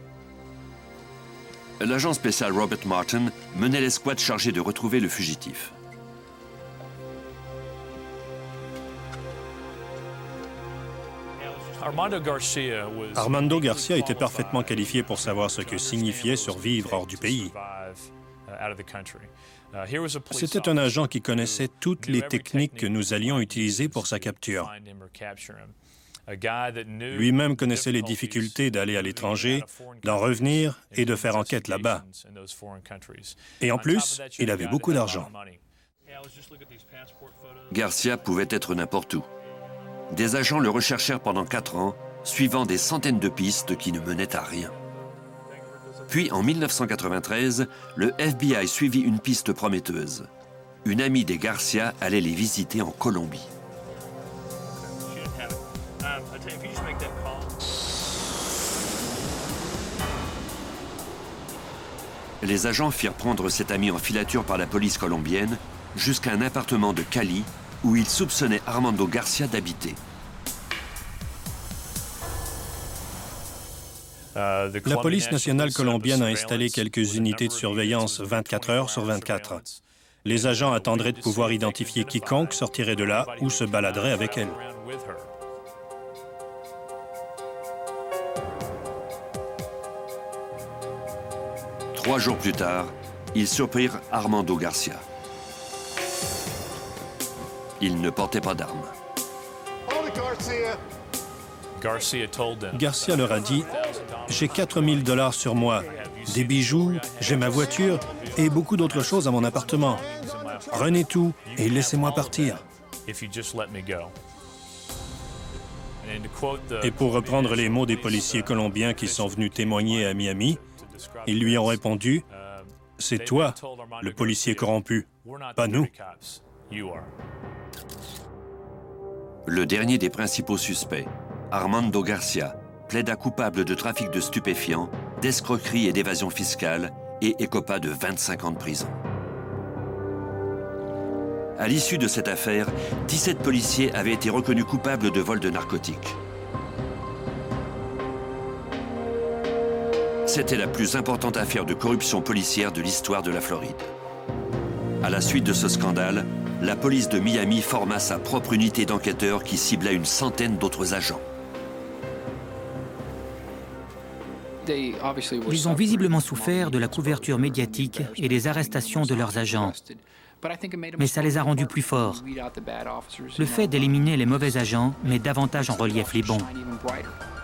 L'agent spécial Robert Martin menait l'escouade chargée de retrouver le fugitif. Armando Garcia était parfaitement qualifié pour savoir ce que signifiait survivre hors du pays. C'était un agent qui connaissait toutes les techniques que nous allions utiliser pour sa capture. Lui-même connaissait les difficultés d'aller à l'étranger, d'en revenir et de faire enquête là-bas. Et en plus, il avait beaucoup d'argent. Garcia pouvait être n'importe où. Des agents le recherchèrent pendant quatre ans, suivant des centaines de pistes qui ne menaient à rien. Puis, en mille neuf cent quatre-vingt-treize, le F B I suivit une piste prometteuse. Une amie des Garcia allait les visiter en Colombie. Les agents firent prendre cet ami en filature par la police colombienne jusqu'à un appartement de Cali où ils soupçonnaient Armando Garcia d'habiter. La police nationale colombienne a installé quelques unités de surveillance vingt-quatre heures sur vingt-quatre. Les agents attendraient de pouvoir identifier quiconque sortirait de là ou se baladerait avec elle. Trois jours plus tard, ils surprirent Armando Garcia. Il ne portait pas d'armes. Garcia leur a dit « J'ai quatre mille dollars sur moi, des bijoux, j'ai ma voiture et beaucoup d'autres choses à mon appartement. Prenez tout et laissez-moi partir. » Et pour reprendre les mots des policiers colombiens qui sont venus témoigner à Miami, ils lui ont répondu « C'est toi, le policier corrompu, pas nous. » Le dernier des principaux suspects, Armando Garcia, plaida coupable de trafic de stupéfiants, d'escroquerie et d'évasion fiscale et écopa de vingt-cinq ans de prison. À l'issue de cette affaire, dix-sept policiers avaient été reconnus coupables de vol de narcotiques. C'était la plus importante affaire de corruption policière de l'histoire de la Floride. À la suite de ce scandale, la police de Miami forma sa propre unité d'enquêteurs qui cibla une centaine d'autres agents. Ils ont visiblement souffert de la couverture médiatique et des arrestations de leurs agents. Mais ça les a rendus plus forts. Le fait d'éliminer les mauvais agents met davantage en relief les bons.